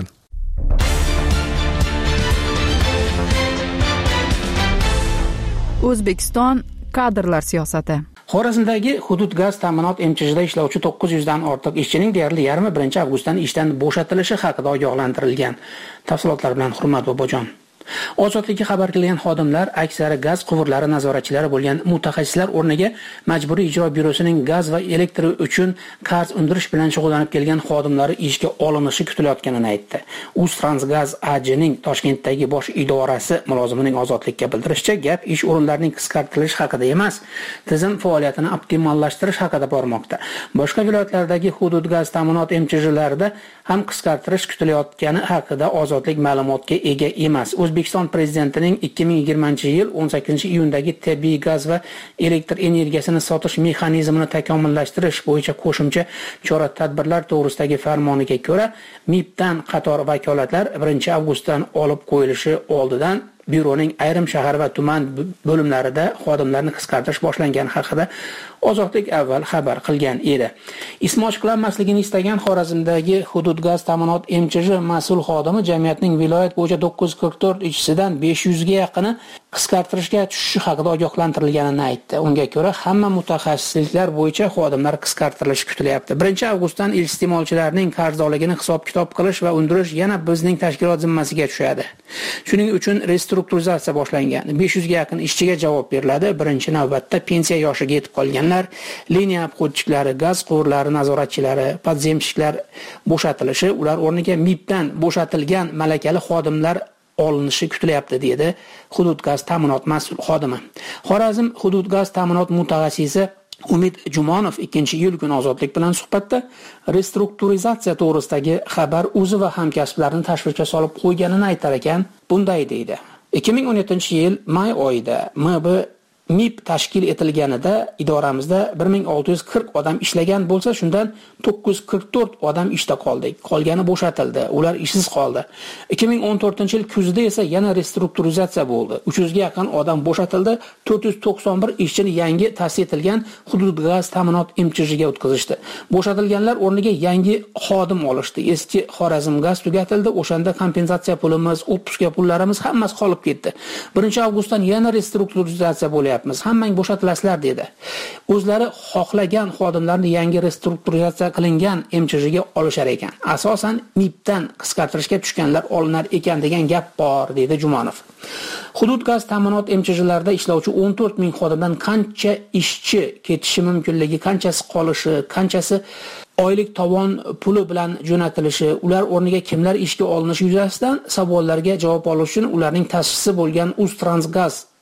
O'zbekiston kadrlar siyosati. Xorazmdagi hudud gaz ta'minot M C H da ishlovchi to'qqiz yuz dan ortiq ishchining deyarli yarmi birinchi avgustdan ishdan bo'shatilishi haqida ogohlantirilgan. Tafsilotlar bilan Hurmat Bobojon. Ozodlikka xabar qilgan xodimlar aksari gaz quvurlari nazoratchilari bo'lgan mutaxassislar o'rniga Majburiy ijro byurosining gaz va elektr uchun qarz undirish bilan shug'ullanib kelgan xodimlari ishga olinishi kutilayotganini aytdi. Uztransgaz A J ning Toshkentdagi bosh idorasi mulozimining Ozodlikka bildirishicha, gap ish o'rinlarining qisqartirilishi haqida emas, tizim faoliyatini optimallashtirish haqida bormoqda. Boshqa viloyatlardagi hudud gaz ta'minot M C H larida ham qisqartirish kutilayotgani haqida Ozodlik ma'lumotga ega emas. O'zbekiston prezidentining ikki ming yigirmanchi yil o'n sakkizinchi iyundagi tabiiy gaz va elektr energiyasini sotish mexanizmini takomillashtirish bo'yicha qo'shimcha chora-tadbirlar to'g'risidagi farmoniga ko'ra, M I B dan qator vakolatlar birinchi avgustdan olib qo'yilishi oldidan byuroning ayrim shahar va tuman bo'limlarida xodimlarni qisqartirish boshlangani haqida Ozodlik avval xabar qilgan edi. Ismi ochiqlanmasligini istagan Xorazmdagi hudud gaz ta'minot M C H mas'ul xodimi jamiyatning viloyat bo'yicha to'qqiz yuz qirq to'rt ishchisidan besh yuz ga yaqini qisqartirishga tushishi haqida ogohlantirilganini aytdi. Unga ko'ra, hamma mutaxassisliklar bo'yicha xodimlar qisqartirilishi kutilyapti. birinchi avgustdan iste'molchilarning qarzdorligini hisob-kitob qilish va undirish yana bizning tashkilot zimmasiga tushadi. Shuning uchun restrukturizatsiya boshlangan. besh yuz ga yaqin ishchiga javob beriladi. Birinchi navbatda pensiya yoshiga yetib qolganlar, liniya obxodchiklari, gaz quvurlari nazoratchilari, podzemshiklar bo'shatilishi, ular o'rniga M I B dan bo'shatilgan malakali xodimlar olinishi kutilyapti, dedi hudud gaz ta'minot mas'ul xodimi. Xorazm hudud gaz ta'minot mutaxassisi Umid Jumonov ikkinchi iyul kuni Ozodlik bilan suhbatda restrukturizatsiya to'g'risidagi xabar o'zi va hamkasblarini tashvishga solib qo'yganini aytar ekan, bunday deydi. ikki ming o'n yettinchi yil may oyida M B M I B tashkil etilganida idoramizda bir ming olti yuz qirq odam ishlagan bo'lsa, shundan to'qqiz yuz qirq to'rt odam ishda qoldik. Qolgani bo'shatildi. Ular ishsiz qoldi. ikki ming o'n to'rtinchi yil kuzida esa yana restrukturizatsiya bo'ldi. uch yuz ga yaqin odam bo'shatildi. to'rt yuz to'qson bir ishchini yangi ta'sis etilgan hudud gaz ta'minot M C H ga o'tkazishdi. Bo'shatilganlar o'rniga yangi xodim olishdi. Eski Xorazm gaz tugatildi. O'shanda kompensatsiya pulimiz, otpuska pullarimiz hammasi qolib ketdi. birinchi avgustdan yana restrukturizatsiya bo'lyapti. Hammang bo'shatilasizlar dedi. O'zlari xohlagan xodimlarni yangi restrukturizatsiya qilingan M C H ga olishar ekan. Asosan M I B dan qisqartirishga tushganlar olinar ekan degan gap bor, dedi Jumonov. Hudud gaz ta'minot M C H larida ishlovchi o'n to'rt ming xodimdan qancha ishchi ketishi mumkinligi, qanchasi qolishi, qanchasi oylik tovon puli bilan jo'natilishi, ular o'rniga kimlar ishga olinishi yuzasidan savollarga javob olish uchun ularning ta'sischisi bo'lgan Uztransgaz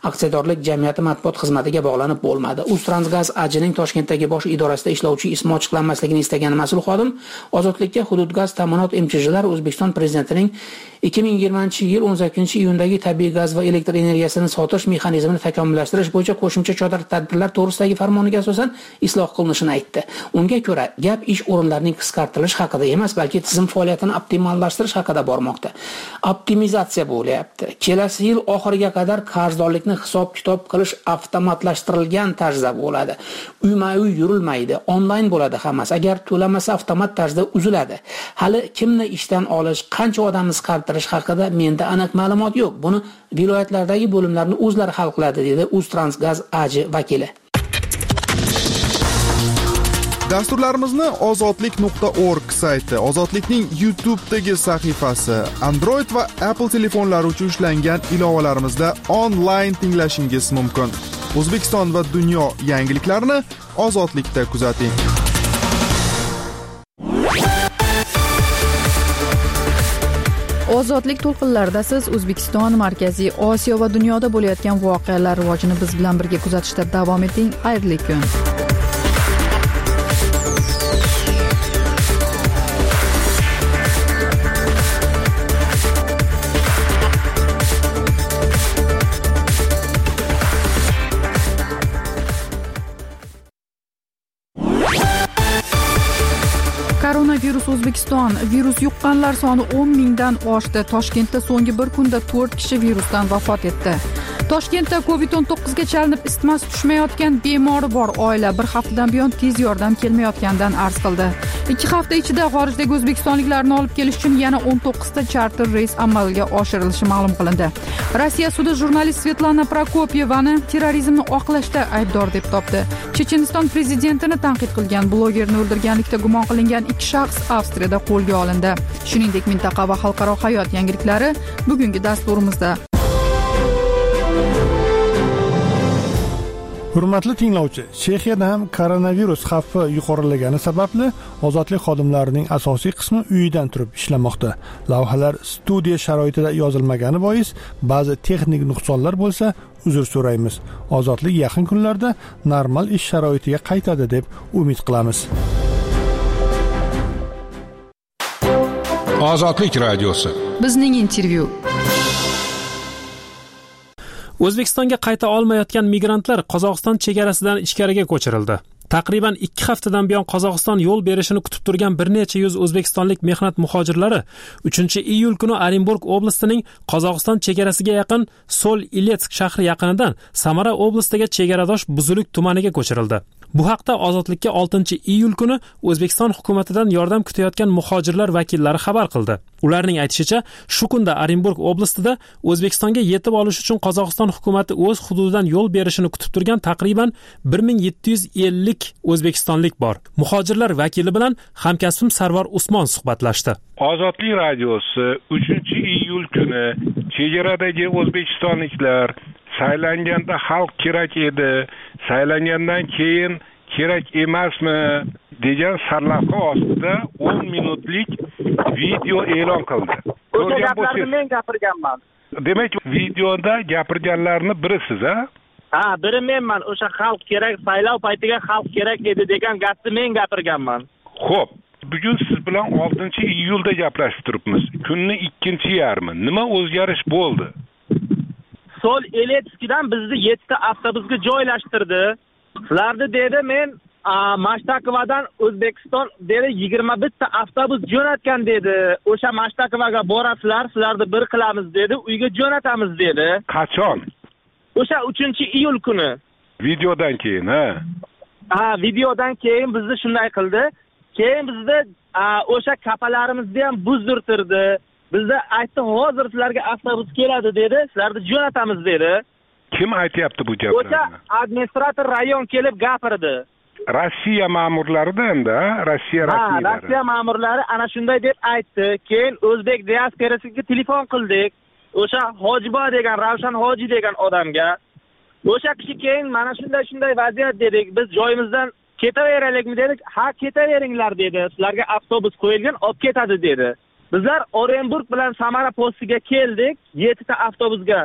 aksiyadorlik jamiyati matbuot xizmatiga bog'lanib bo'lmadi. Uztransgaz A Jning Toshkentdagi bosh idorasida ishlovchi ismi ochiqlanmasligini istagan mas'ul xodim Ozodlikka Hududgaz ta'minot M Ch Jlar O'zbekiston Prezidentining ikki ming yigirmanchi yil o'n sakkizinchi iyundagi tabiiy gaz va elektr energiyasini sotish mexanizmini takomillashtirish bo'yicha qo'shimcha chora tadbirlar to'g'risidagi farmoniga asosan isloh qilinishini aytdi. Unga ko'ra, gap ish o'rinlarining qisqartirilishi haqida emas, balki tizim faoliyatini optimallashtirish haqida bormoqda. Optimizatsiya bo'lyapti. Kelasi yil oxiriga qadar qarzdorlikni hisob-kitob qilish avtomatlashtirilgan tarzda bo'ladi. Uyma-uy yurilmaydi, onlayn bo'ladi hammasi. Agar to'lamasa avtomat tarzda uziladi. Hali kimni ishdan olish, qancha odamni qisqartirish haqida menda aniq ma'lumot yo'q. Buni viloyatlardagi bo'limlarni o'zlari hal qiladi, dedi Uztransgaz A J vakili. Dasturlarimizni ozodlik nuqta org sayti, Ozodlikning YouTube'dagi sahifasi, Android va Apple telefonlari uchun ishlangan ilovalarimizda onlayn tinglashingiz mumkin. O'zbekiston va dunyo yangiliklarini Ozodlikda kuzating. Ozodlik to'lqinlarida siz O'zbekiston, Markaziy Osiyo va dunyoda bo'layotgan voqealar rivojini biz bilan birga kuzatishda davom eting. Xayrli kun. Koronavirus O'zbekiston. Virus yuqqanlar soni o'n mingdan oshdi. Toshkentda so'nggi bir kunda to'rt kishi virusdan vafot etdi. Toshkentda covid o'n to'qqiz ga chalinib isitmasi tushmayotgan bemori bor oila bir haftadan buyon tez yordam kelmayotganidan arz qildi. ikki hafta ichida xorijdagi o'zbekistonliklarni olib kelish uchun yana o'n to'qqiz ta charter reys amalga oshirilishi ma'lum qilindi. Rossiya sudi jurnalist Svetlana Prokopyevani terrorizmni oqlashda aybdor deb topdi. Checheniston prezidentini tanqid qilgan blogerni o'ldirganlikda gumon qilingan ikki shaxs Avstriyada qo'lga olindi. Shuningdek, mintaqa va xalqaro hayot yangiliklari bugungi dasturimizda. Hurmatli tinglovchi, Chexiyada ham koronavirus xavfi yuqorilagani sababli ozodlik xodimlarining asosiy qismi uyidan turib ishlamoqda. Lavhalar studiya sharoitida yozilmagani bois ba'zi texnik nuqsonlar bo'lsa, uzr so'raymiz. Ozodlik yaqin kunlarda normal ish sharoitiga qaytadi deb umid qilamiz. Ozodlik radiosi. Bizning intervyu. O'zbekistonga qayta olmayotgan migrantlar Qozog'iston chegarasidan ichkariga ko'chirildi. Taqriban ikki haftadan buyon Qozog'iston yo'l berishini kutib turgan bir necha yuz o'zbekistonlik mehnat muhojirlari uchinchi iyul kuni Orenburg oblastining Qozog'iston chegarasiga yaqin Sol-Iletsk shahri yaqinidan Samara oblastiga chegaradosh Buzulik tumaniga ko'chirildi. Bu haqda Ozodlikka oltinchi iyul kuni O'zbekiston hukumatidan yordam kutayotgan muhojirlar vakillari xabar qildi. Ularning aytishicha, shu kunda Orenburg oblastida O'zbekistonga yetib olish uchun Qozog'iston hukumati o'z hududidan yo'l berishini kutib turgan taqriban bir ming yetti yuz ellik o'zbekistonlik bor. Muhojirlar vakili bilan hamkasbim Sarvar Usmon suhbatlashdi. Ozodlik radiosi uchinchi iyul kuni chegaradagi o'zbekistonliklar saylanganda xalq kerak edi, saylangandan keyin kerak emasmi degan sarlavha ostida o'n minutlik video e'lon qildi. O'sha gaplarni men gapirganman. Demak, videoda gapirganlarni birisiz, ha? Ha, biri menman. O'sha xalq kerak, saylov paytiga xalq kerak edi degan gapni men gapirganman. Xo'p, bugun siz bilan oltinchi iyulda gaplashib turibmiz. Kunning ikkinchi yarmi. Nima o'zgarish bo'ldi? Sol-Iletskdan bizni yettita avtobusga joylashtirdi. Sizlarni dedi men Mashtakovadan O'zbekiston dedi yigirma bitta avtobus jo'natgan dedi. O'sha Mashtakovaga borasizlar, sizlarni bir qilamiz dedi, uyga jo'natamiz dedi. Qachon? O'sha uchinchi iyul kuni. Videodan keyin, ha? Ha, videodan keyin bizni shunday qildi. Keyin bizni o'sha kapalarimizni ham buzdirtirdi. Bizda aytdi, hozir sizlarga avtobus keladi dedi, sizlarni jo'natamiz dedi. Kim aytayapti bu gaplarni? O'sha administrator rayon kelib gapirdi. Rossiya ma'murlarida endi, Rossiya rasmiylari. Ha, Rossiya ma'murlari ana shunday deb aytdi. Keyin o'zbek diasporasiga telefon qildik. O'sha Hojibo degan, Ravshan Hoji degan odamga. O'sha kishi keyin mana shunday shunday vaziyat dedik. Biz joyimizdan ketaveraylikmi dedik. Ha, ketaveringlar dedi. Sizlarga avtobus qo'yilgan, olib ketadi dedi. Bizlar Orenburg bilan Samara postiga keldik. yettita avtobusga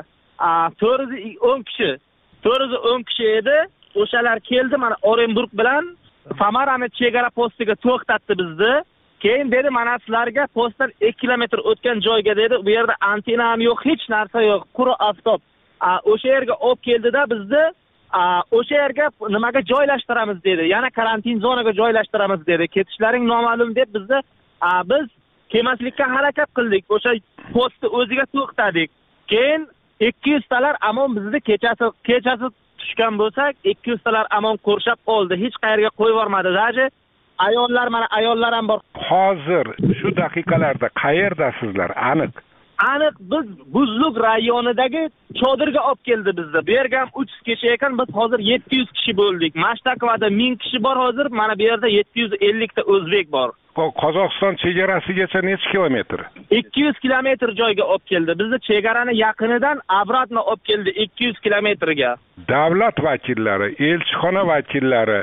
to'rt yuz o'n kishi to'rt yuz o'n kishi edi. O'shalar keldi, mana Orenburg bilan Samarani chegara postiga to'xtatdi bizni. Keyin dedi, mana sizlarga postdan ikki kilometr o'tgan joyga dedi, bu yerda antena ham yo'q, hech narsa yo'q, quruq oftob. O'sha yerga olib keldida bizni o'sha yerga nimaga joylashtiramiz dedi. Yana karantin zonaga joylashtiramiz dedi. Ketishlaring noma'lum deb bizni biz kelmaslikka harakat qildik. O'sha postni o'ziga to'xtadik. Keyin ikki yuz talar amon bizni kechasi kechasi tushgan bo'lsak, ikki yuz talar amon ko'rshab oldi. Hech qayerga qo'yib yormadi. Daji ayollar, mana ayollar ham bor. Hozir shu daqiqalarda qayerdasizlar? Aniq. Aniq biz Buzluk rayonidagi chodirga olib keldi bizni. Bu yerga ham uch yuz kishi ekan, biz hozir yetti yuz kishi bo'ldik. Mashtakvada ming kishi bor hozir, mana bu yerda yetti yuz ellik ta o'zbek bor. Qozog'iston chegarasigacha necha kilometr? ikki yuz kilometr joyga olib keldi. Bizni chegarani yaqinidan obratno olib keldi ikki yuz kilometrga. Davlat vakillari, elchixona vakillari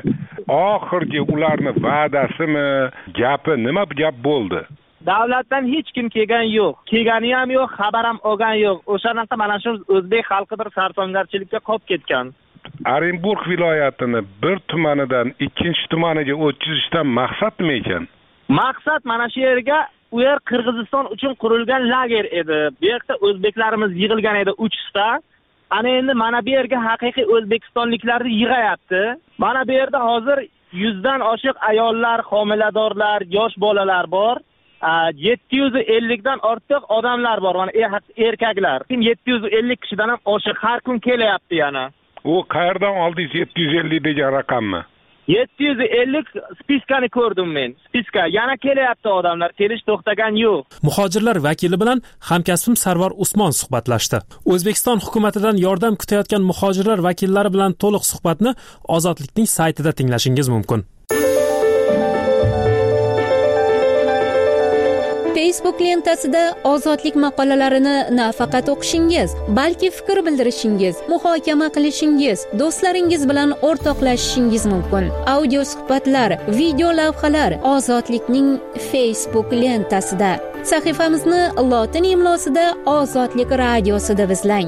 oxirgi ularni va'dasimi, gapi nima gap bo'ldi? Davlatdan hech kim kelgan yo'q. Kelgani ham yo'q, xabar ham olgan yo'q. O'shanaqa mana shu o'zbek xalqi bir sarsongarchilikka qolib ketgan. Orenburg viloyatini bir tumanidan ikkinchi tumaniga o'tkazishdan maqsad nima ekan? Maqsad mana shu yerga, u yer Qirg'iziston uchun qurilgan lager edi. Bu yerda o'zbeklarimiz yig'ilgan edi uch ta. Ana endi mana bu yerga haqiqiy o'zbekistonliklarni yig'ayapti. Mana bu yerda hozir yuzdan oshiq ayollar, homiladorlar, yosh bolalar bor. yetti yuz ellik dan ortiq odamlar bor, mana erkaklar. yetti yuz ellik kishidan ham oshiq har kun kelyapti yana. U qayerdan oldingiz yetti yuz ellik degan raqamni? yetti yuz ellik spiskani ko'rdim men. Spiska yana kelyapti odamlar, kelish to'xtagan yo'q. Muhojirlar vakili bilan hamkasbim Sarvar Usmon suhbatlashdi. O'zbekiston hukumatidan yordam kutayotgan muhojirlar vakillari bilan to'liq suhbatni Ozodlikning saytida tinglashingiz mumkin. Facebook lentasida ozodlik maqolalarini nafaqat o'qishingiz, balki fikr bildirishingiz, muhokama qilishingiz, do'stlaringiz bilan o'rtoqlashishingiz mumkin. Audio suhbatlar, video lavhalar Ozodlikning Facebook lentasida. Sahifamizni lotin imlosida Ozodlik radiosida izlang.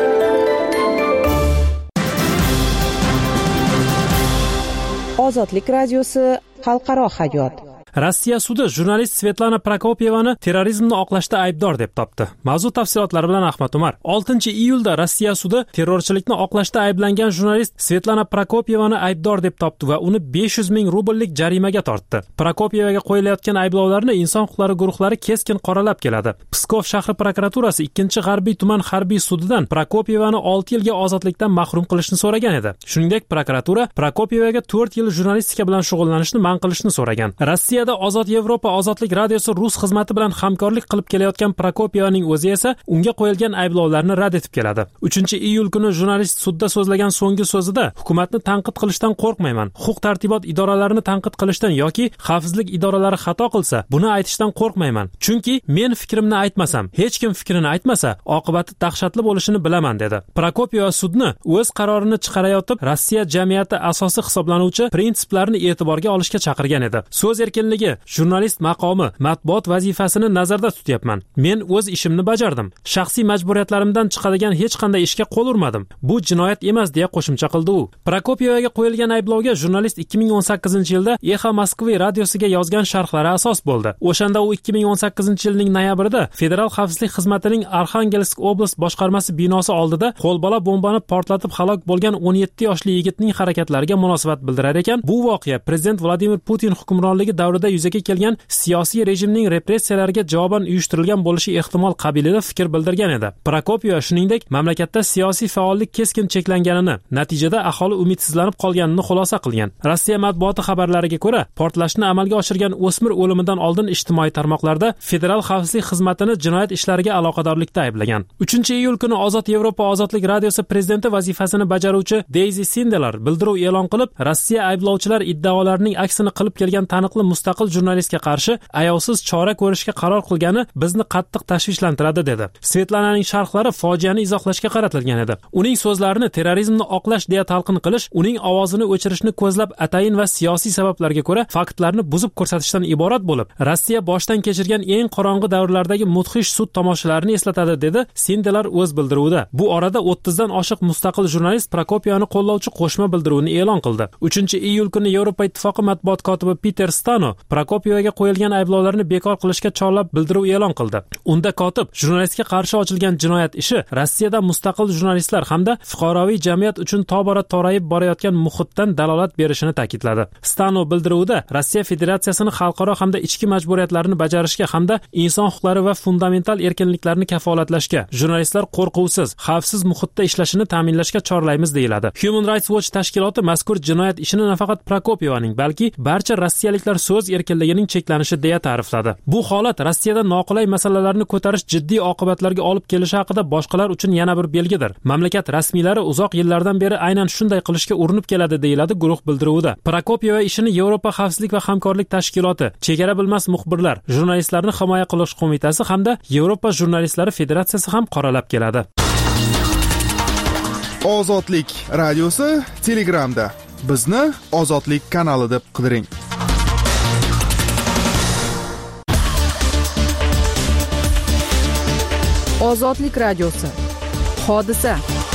Ozodlik radiosi xalqaro hayot. Rossiya sudi jurnalist Svetlana Prokopyevani terrorizmni oqlashda aybdor deb topdi. Mavzu tafsilotlari bilan Ahmad Umar. oltinchi iyulda Rossiya sudi terrorchilikni oqlashda ayblangan jurnalist Svetlana Prokopyevani aybdor deb topdi va uni besh yuz ming rubllik jarimaga tortdi. Prokopyevaga qo'yilayotgan ayblovlarni inson huquqlari guruhlari keskin qoralab keladi. Pskov shahri prokuraturasi ikkinchi G'arbiy tuman harbiy sudidan Prokopyevani olti yilga ozodlikdan mahrum qilishni so'ragan edi. Shuningdek, prokuratura Prokopyevaga to'rt yil jurnalistika bilan shug'ullanishni man qilishni so'ragan. Rossiya Ozod Yevropa ozodlik radiosi Rus xizmati bilan hamkorlik qilib kelayotgan Prokopyevaning o'zi esa unga qo'yilgan ayblovlarni rad etib keladi. uchinchi iyul kuni jurnalist sudda so'zlagan so'nggi so'zida hukumatni tanqid qilishdan qo'rqmayman. Huquq-tartibot idoralarini tanqid qilishdan yoki xavfsizlik idoralari xato qilsa, buni aytishdan qo'rqmayman. Chunki men fikrimni aytmasam, hech kim fikrini aytmasa, oqibati dahshatli bo'lishini bilaman dedi. Prokopyeva sudni o'z qarorini chiqarayotib, Rossiya jamiyati asosiy hisoblanuvchi prinsiplarni e'tiborga olishga chaqirgan edi. So'z erkinligi, jurnalist maqomi, matbuot vazifasini nazarda tutyapman. Men o'z ishimni bajardim. Shaxsiy majburiyatlarimdan chiqadigan hech qanday ishga qo'l urmadim. Bu jinoyat emas deya qo'shimcha qildi u. Prokopyevaga qo'yilgan ayblovga jurnalist ikki ming o'n sakkizinchi yilda Exa Moskva radiosiga yozgan sharhlari asos bo'ldi. O'shanda u ikki ming o'n sakkizinchi yilning noyabrida Federal xavfsizlik xizmatining Arxangelsk oblast boshqarmasi binosi oldida qo'lbola bombani portlatib halok bo'lgan o'n yetti yoshli yigitning harakatlariga munosabat bildirar ekan. Bu voqea prezident Vladimir Putin hukmronligi davrida yuzaga kelgan siyosiy rejimning repressiyalariga javoban uyushtirilgan bo'lishi ehtimol qabilida fikr bildirgan edi. Prokopyeva shuningdek mamlakatda siyosiy faollik keskin cheklanganini, natijada aholi umidsizlanib qolganini xulosa qilgan. Rossiya matbuoti xabarlariga ko'ra, portlashni amalga oshirgan o'smir o'limidan oldin ijtimoiy tarmoqlarda Federal xavfsizlik xizmatini jinoyat ishlariga aloqadorlikda ayblagan. uchinchi iyul kuni Ozod Yevropa ozodlik radiosi prezidenti vazifasini bajaruvchi Daisy Sindelar bildiruv e'lon qilib, Rossiya ayblovchilar iddaolarining aksini qilib kelgan taniqli mustaqil mustaqil jurnalistga qarshi ayovsiz chora ko'rishga qaror qilgani bizni qattiq tashvishlantiradi dedi. Svetlananing sharhlari fojiani izohlashga qaratilgan edi. Uning so'zlarini terrorizmni oqlash deya talqin qilish, uning ovozini o'chirishni ko'zlab atayin va siyosiy sabablarga ko'ra faktlarni buzib ko'rsatishdan iborat bo'lib, Rossiya boshdan kechirgan eng qorong'u davrlardagi mudhish sud tomoshalarini eslatadi dedi Sindelar o'z bildiruvida. Bu orada o'ttizdan oshiq mustaqil jurnalist Prokopyevni qo'llovchi qo'shma bildiruvni e'lon qildi. uchinchi iyul kuni Yevropa Ittifoqi matbuot kotibi Peter Stano Prokopyevaga qo'yilgan ayblovlarni bekor qilishga chorlab bildiruv e'lon qildi. Unda kotib jurnalistga qarshi ochilgan jinoyat ishi Rossiyada mustaqil jurnalistlar hamda fuqaroviy jamiyat uchun tobora torayib borayotgan muhitdan dalolat berishini ta'kidladi. Stano bildiruvida Rossiya Federatsiyasini xalqaro hamda ichki majburiyatlarini bajarishga hamda inson huquqlari va fundamental erkinliklarni kafolatlashga, jurnalistlar qo'rquvsiz, xavfsiz muhitda ishlashini ta'minlashga chorlaymiz deyiladi. Human Rights Watch tashkiloti mazkur jinoyat ishini nafaqat Prokopyevaning, balki barcha rossiyaliklar so'z erkinligining cheklanishi deya ta'rifladi. Bu holat Rossiyada noqulay masalalarni ko'tarish jiddiy oqibatlarga olib kelishi haqida boshqalar uchun yana bir belgidir. Mamlakat rasmiylari uzoq yillardan beri aynan shunday qilishga urinib keladi deyiladi guruh bildiruvida. Prokopyeva ishini Yevropa xavfsizlik va hamkorlik tashkiloti, chegara bilmas muxbirlar, jurnalistlarni himoya qilish qo'mitasi hamda Yevropa jurnalistlari federatsiyasi ham qoralab keladi. Ozodlik radiosi Telegramda. Bizni Ozodlik kanali deb qidiring. Ozodlik radiosi. Hodisa.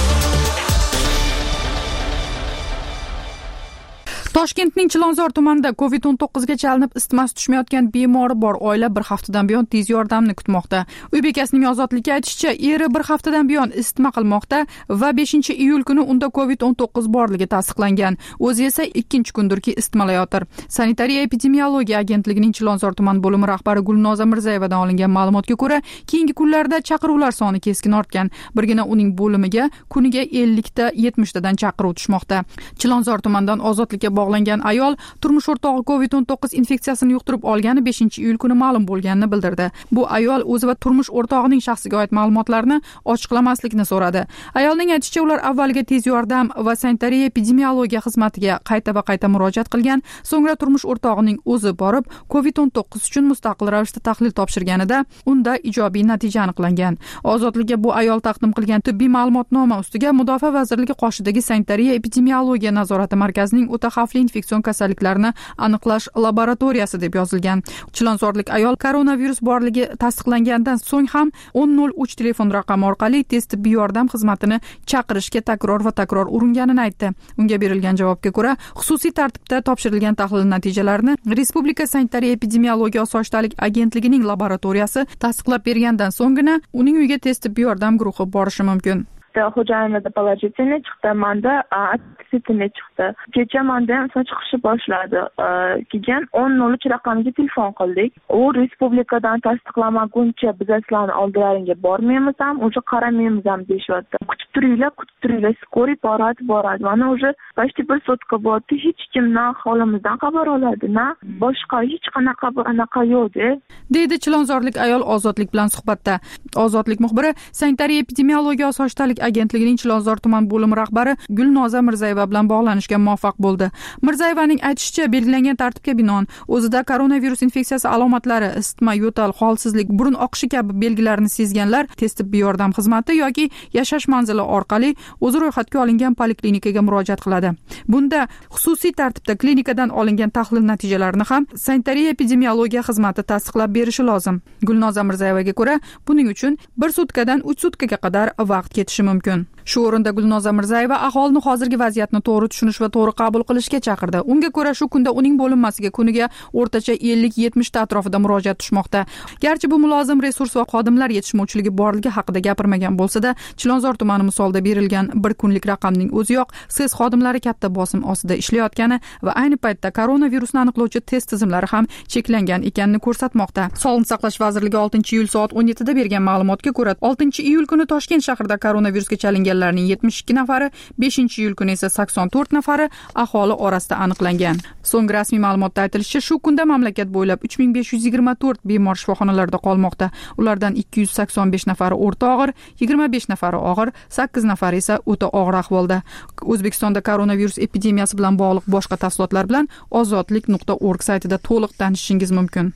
Toshkentning Chilonzor tumanida covid o'n to'qqiz ga chalinib isitmasi tushmayotgan bemori bor oila bir haftadan buyon tez yordamni kutmoqda. Uy bekasining Ozodlikka aytishicha, eri bir haftadan buyon isitma qilmoqda va beshinchi iyul kuni unda covid o'n to'qqiz borligi tasdiqlangan. O'zi esa ikkinchi kundirki isitmalayotir. Sanitariya epidemiologiya agentligining Chilonzor tuman bo'limi rahbari Gulnoza Mirzayevadan olingan ma'lumotga ko'ra, keyingi kunlarda chaqiruvlar soni keskin ortgan. Birgina uning bo'limiga kuniga ellik ta yetmish tadan chaqiruv tushmoqda. Chilonzor tumandan Ozodlikka bog'langan ayol turmush o'rtog'i covid o'n to'qqiz infeksiyasini yuqtirib olgani beshinchi iyul kuni ma'lum bo'lganini bildirdi. Bu ayol o'zi va turmush o'rtog'ining shaxsiga oid ma'lumotlarni ochiqlamaslikni so'radi. Ayolning aytishicha, ular avvaliga tez yordam va sanitariya epidemiologiya xizmatiga qayta va qayta murojaat qilgan, so'ngra turmush o'rtog'ining o'zi borib covid o'n to'qqiz uchun mustaqil ravishda tahlil topshirganida unda ijobiy natija aniqlangan. Ozodlikka bu ayol taqdim qilgan tibbiy ma'lumotnoma ustiga Mudofaa vazirligi qoshidagi sanitariya epidemiologiya nazorati markazining o'ta xavfli infeksion kasalliklarni aniqlash laboratoriyasi deb yozilgan. Chilonzorlik ayol koronavirus borligi tasdiqlangandan so'ng ham o'n nol uch telefon raqami orqali tez tibbiy yordam xizmatini chaqirishga takror va takror uringanini aytdi. Unga berilgan javobga ko'ra, xususiy tartibda topshirilgan tahlil natijalarini Respublika sanitariya epidemiologiya osoyishtalik agentligining laboratoriyasi tasdiqlab bergandan so'nggina uning uyiga tez tibbiy yordam guruhi borishi mumkin. Xo'jayinida положительный chiqdi, manda отрицательный chiqdi. Kecha manda ham chiqishni boshladi. Keyin o'n nol uch raqamiga telefon qildik. U respublikadan tasdiqlamaguncha biz sizlarni oldilariga bormaymiz ham, o'sha qaramaymiz ham deyapti. Kutib turinglar, kutib turinglar, skoriy boradi, boradi. Mana o'sha почти bir sotka bo'ldi, hech kimdan holimizdan xabar oladi, na boshqa hech qanaqa anaqa yo'q deydi Chilonzorlik ayol Ozodlik bilan suhbatda. Ozodlik muxbiri sanitariya epidemiologiya osoyishtalik agentligining Chilonzor tuman bo'limi rahbari Gulnoza Mirzayeva bilan bog'lanishga muvaffaq bo'ldi. Mirzayevaning aytishicha, belgilangan tartibga binoan o'zida koronavirus infeksiyasi alomatlari, isitma, yo'tal, holsizlik, burun oqishi kabi belgilarni sezganlar tez tibbiy yordam xizmati yoki yashash manzili orqali o'zi ro'yxatga olingan poliklinikaga murojaat qiladi. Bunda xususiy tartibda klinikadan olingan tahlil natijalarini ham sanitariya epidemiologiya xizmati tasdiqlab berishi lozim. Gulnoza Mirzayevaga ko'ra, buning uchun bir sutkadan uch sutkaga qadar vaqt ketishi mumkin. Shu o'rinda Gulnoza Mirzayeva aholini hozirgi vaziyatni to'g'ri tushunish va to'g'ri qabul qilishga chaqirdi. Unga ko'ra, shu kunda uning bo'linmasiga kuniga o'rtacha ellik yetmish ta atrofida murojaat tushmoqda. Garchi bu mulozim resurs va xodimlar yetishmovchiligi borligi haqida gapirmagan bo'lsa-da, Chilonzor tumani misolida berilgan bir kunlik raqamning o'ziyoq siz xodimlari katta bosim ostida ishlayotgani va ayni paytda koronavirusni aniqlovchi test tizimlari ham cheklangan ekanini ko'rsatmoqda. Sog'liqni saqlash vazirligi oltinchi iyul soat o'n yetti da bergan ma'lumotga ko'ra, oltinchi iyul kuni Toshkent shahrida koronavirusga chalingan bo'lganlarning yetmish ikki nafari, beshinchi iyul kuni esa sakson to'rt nafari aholi orasida aniqlangan. So'nggi rasmiy ma'lumotda aytilishicha, shu kunda mamlakat bo'ylab uch ming besh yuz yigirma to'rt bemor shifoxonalarda qolmoqda. Ulardan ikki yuz sakson besh nafari o'rta og'ir, yigirma besh nafari og'ir, sakkiz nafari esa o'ta og'ir ahvolda. O'zbekistonda koronavirus epidemiyasi bilan bog'liq boshqa tafsilotlar bilan ozodlik nuqta org saytida to'liq tanishishingiz mumkin.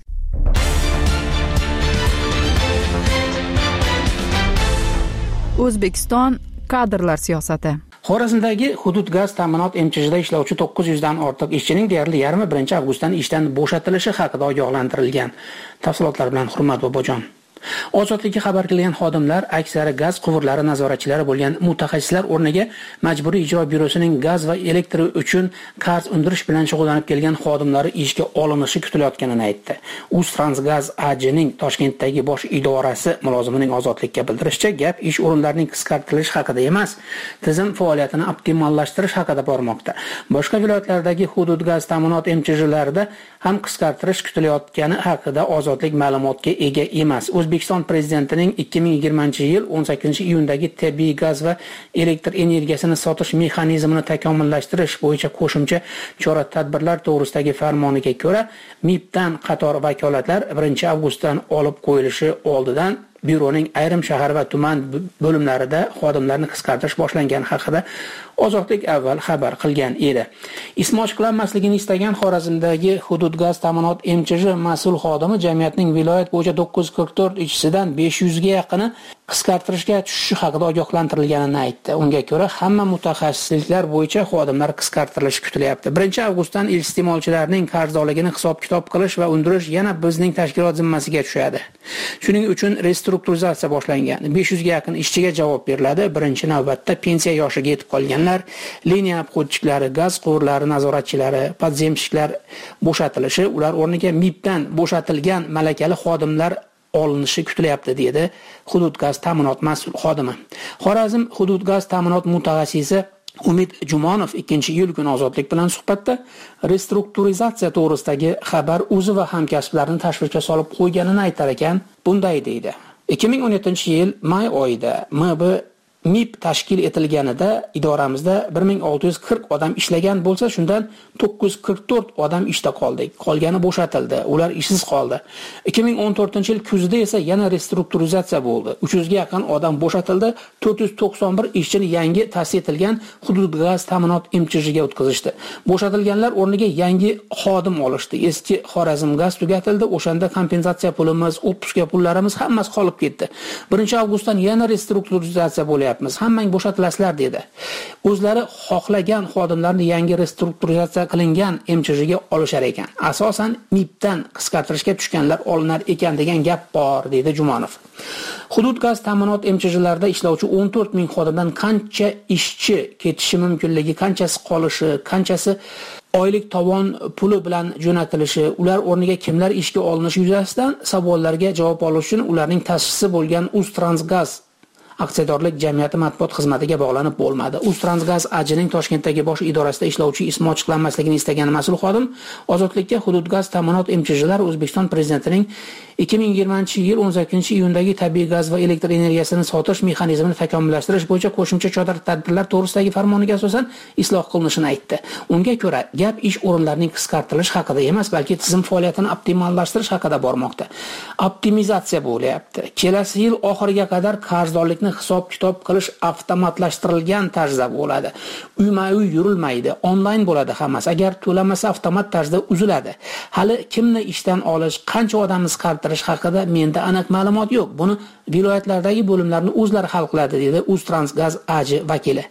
O'zbekiston kadrlar siyosati. Xorazmdagi hudud gaz ta'minot M C H da ishlovchi to'qqiz yuz dan ortiq ishchining deyarli yarmi birinchi avgustdan ishdan bo'shatilishi haqida ogohlantirilgan. Tafsilotlar bilan Hurmat Bobojon. Ozodlikka xabar qilgan xodimlar aksari gaz quvurlari nazoratchilari bo'lgan mutaxassislar o'rniga Majburiy ijro byurosining gaz va elektr uchun qarz undirish bilan shug'ullanib kelgan xodimlari ishga olinishi kutilayotganini aytdi. Uztransgaz A G ning Toshkentdagi bosh idorasi mulozimining ozodlikka bildirishicha, gap ish o'rinlarining qisqartirilishi haqida emas, tizim faoliyatini optimallashtirish haqida bormoqda. Boshqa viloyatlardagi hudud gaz ta'minot M C H larida ham qisqartirish kutilayotgani haqida ozodlik ma'lumotga ega emas. O'zbekiston prezidentining ikki ming yigirmanchi yil o'n sakkizinchi iyundagi tabiiy gaz va elektr energiyasini sotish mexanizmini takomillashtirish bo'yicha qo'shimcha chora-tadbirlar to'g'risidagi farmoniga ko'ra, M I B dan qator vakolatlar birinchi avgustdan olib qo'yilishi oldidan byuroning ayrim shahar va tuman bo'limlarida xodimlarni qisqartirish boshlangani haqida Ozodlik avval xabar qilgan edi. Ismi ochiqlanmasligini istagan Xorazmdagi hudud gaz ta'minot M C H mas'ul xodimi jamiyatning viloyat bo'yicha to'qqiz yuz qirq to'rt ishchisidan besh yuz ga yaqini qisqartirishga tushishi haqida ogohlantirilganini aytdi. Unga ko'ra, hamma mutaxassisliklar bo'yicha xodimlar qisqartirilishi kutilyapti. birinchi avgustdan iste'molchilarning qarzdorligini hisob-kitob qilish va undirish yana bizning tashkilot zimmasiga tushadi. Shuning uchun restrukturizatsiya boshlangan. besh yuz ga yaqin ishchiga javob beriladi. Birinchi navbatda pensiya yoshiga yetib qolganlar, liniya obxodchiklari, gaz quvurlari nazoratchilari, podzemshiklar bo'shatilishi, ular o'rniga M I B dan bo'shatilgan malakali xodimlar olinishi kutilyapti, dedi hudud gaz ta'minot mas'ul xodimi. Xorazm hudud gaz ta'minot mutaxassisi Umid Jumonov ikkinchi iyul kuni Ozodlik bilan suhbatda restrukturizatsiya to'g'risidagi xabar o'zi va hamkasblarini tashvishga solib qo'yganini aytar ekan, bunday deydi. ikki ming o'n yettinchi yil may oyida M B M I B tashkil etilganida idoramizda bir ming olti yuz qirq odam ishlagan bo'lsa, shundan to'qqiz yuz qirq to'rt odam ishda qoldik. Qolgani bo'shatildi. Ular ishsiz qoldi. ikki ming o'n to'rtinchi yil kuzida esa yana restrukturizatsiya bo'ldi. uch yuz ga yaqin odam bo'shatildi. to'rt yuz to'qson bir ishchini yangi ta'sis etilgan hudud gaz ta'minot M C H ga o'tkazishdi. Bo'shatilganlar o'rniga yangi xodim olishdi. Eski Xorazm gaz tugatildi. O'shanda kompensatsiya pulimiz, otpuska pullarimiz hammasi qolib ketdi. birinchi avgustdan yana restrukturizatsiya bo'ldi. Hammang bo'shatilasizlar dedi. O'zlari xohlagan xodimlarni yangi restrukturizatsiya qilingan M C H ga olishar ekan. Asosan M I B dan qisqartirishga tushganlar olinar ekan degan gap bor, dedi Jumonov. Hudud gaz ta'minot M C H larida ishlovchi o'n to'rt ming xodimdan qancha ishchi ketishi mumkinligi, qanchasi qolishi, qanchasi oylik tovon puli bilan jo'natilishi, ular o'rniga kimlar ishga olinishi yuzasidan savollarga javob olish uchun ularning ta'sischisi bo'lgan Uztransgaz aksiyadorlik jamiyati matbuot xizmatiga bog'lanib bo'lmadi. Uztransgaz A G ning Toshkentdagi bosh idorasida ishlovchi ismi ochiqlanmasligini istagan mas'ul xodim Ozodlikka hudud gaz ta'minot M C H lar O'zbekiston prezidentining ikki ming yigirmanchi yil o'n sakkizinchi iyundagi tabiiy gaz va elektr energiyasini sotish mexanizmini takomillashtirish bo'yicha qo'shimcha chora-tadbirlar to'g'risidagi farmoniga asosan isloh qilinishini aytdi. Unga ko'ra, gap ish o'rinlarining qisqartirilishi haqida emas, balki tizim faoliyatini optimallashtirish haqida bormoqda. Optimizatsiya bo'lyapti. Kelasi yil oxiriga qadar qarzdorlikni hisob-kitob qilish avtomatlashtirilgan tarzda bo'ladi. Uyma-uy yurilmaydi, onlayn bo'ladi hammasi. Agar to'lamasa avtomat tarzda uziladi. Hali kimni ishdan olish, qancha odamni qisqartirish haqida menda aniq ma'lumot yo'q. Buni viloyatlardagi bo'limlarni o'zlari hal qiladi, dedi Uztransgaz A G vakili.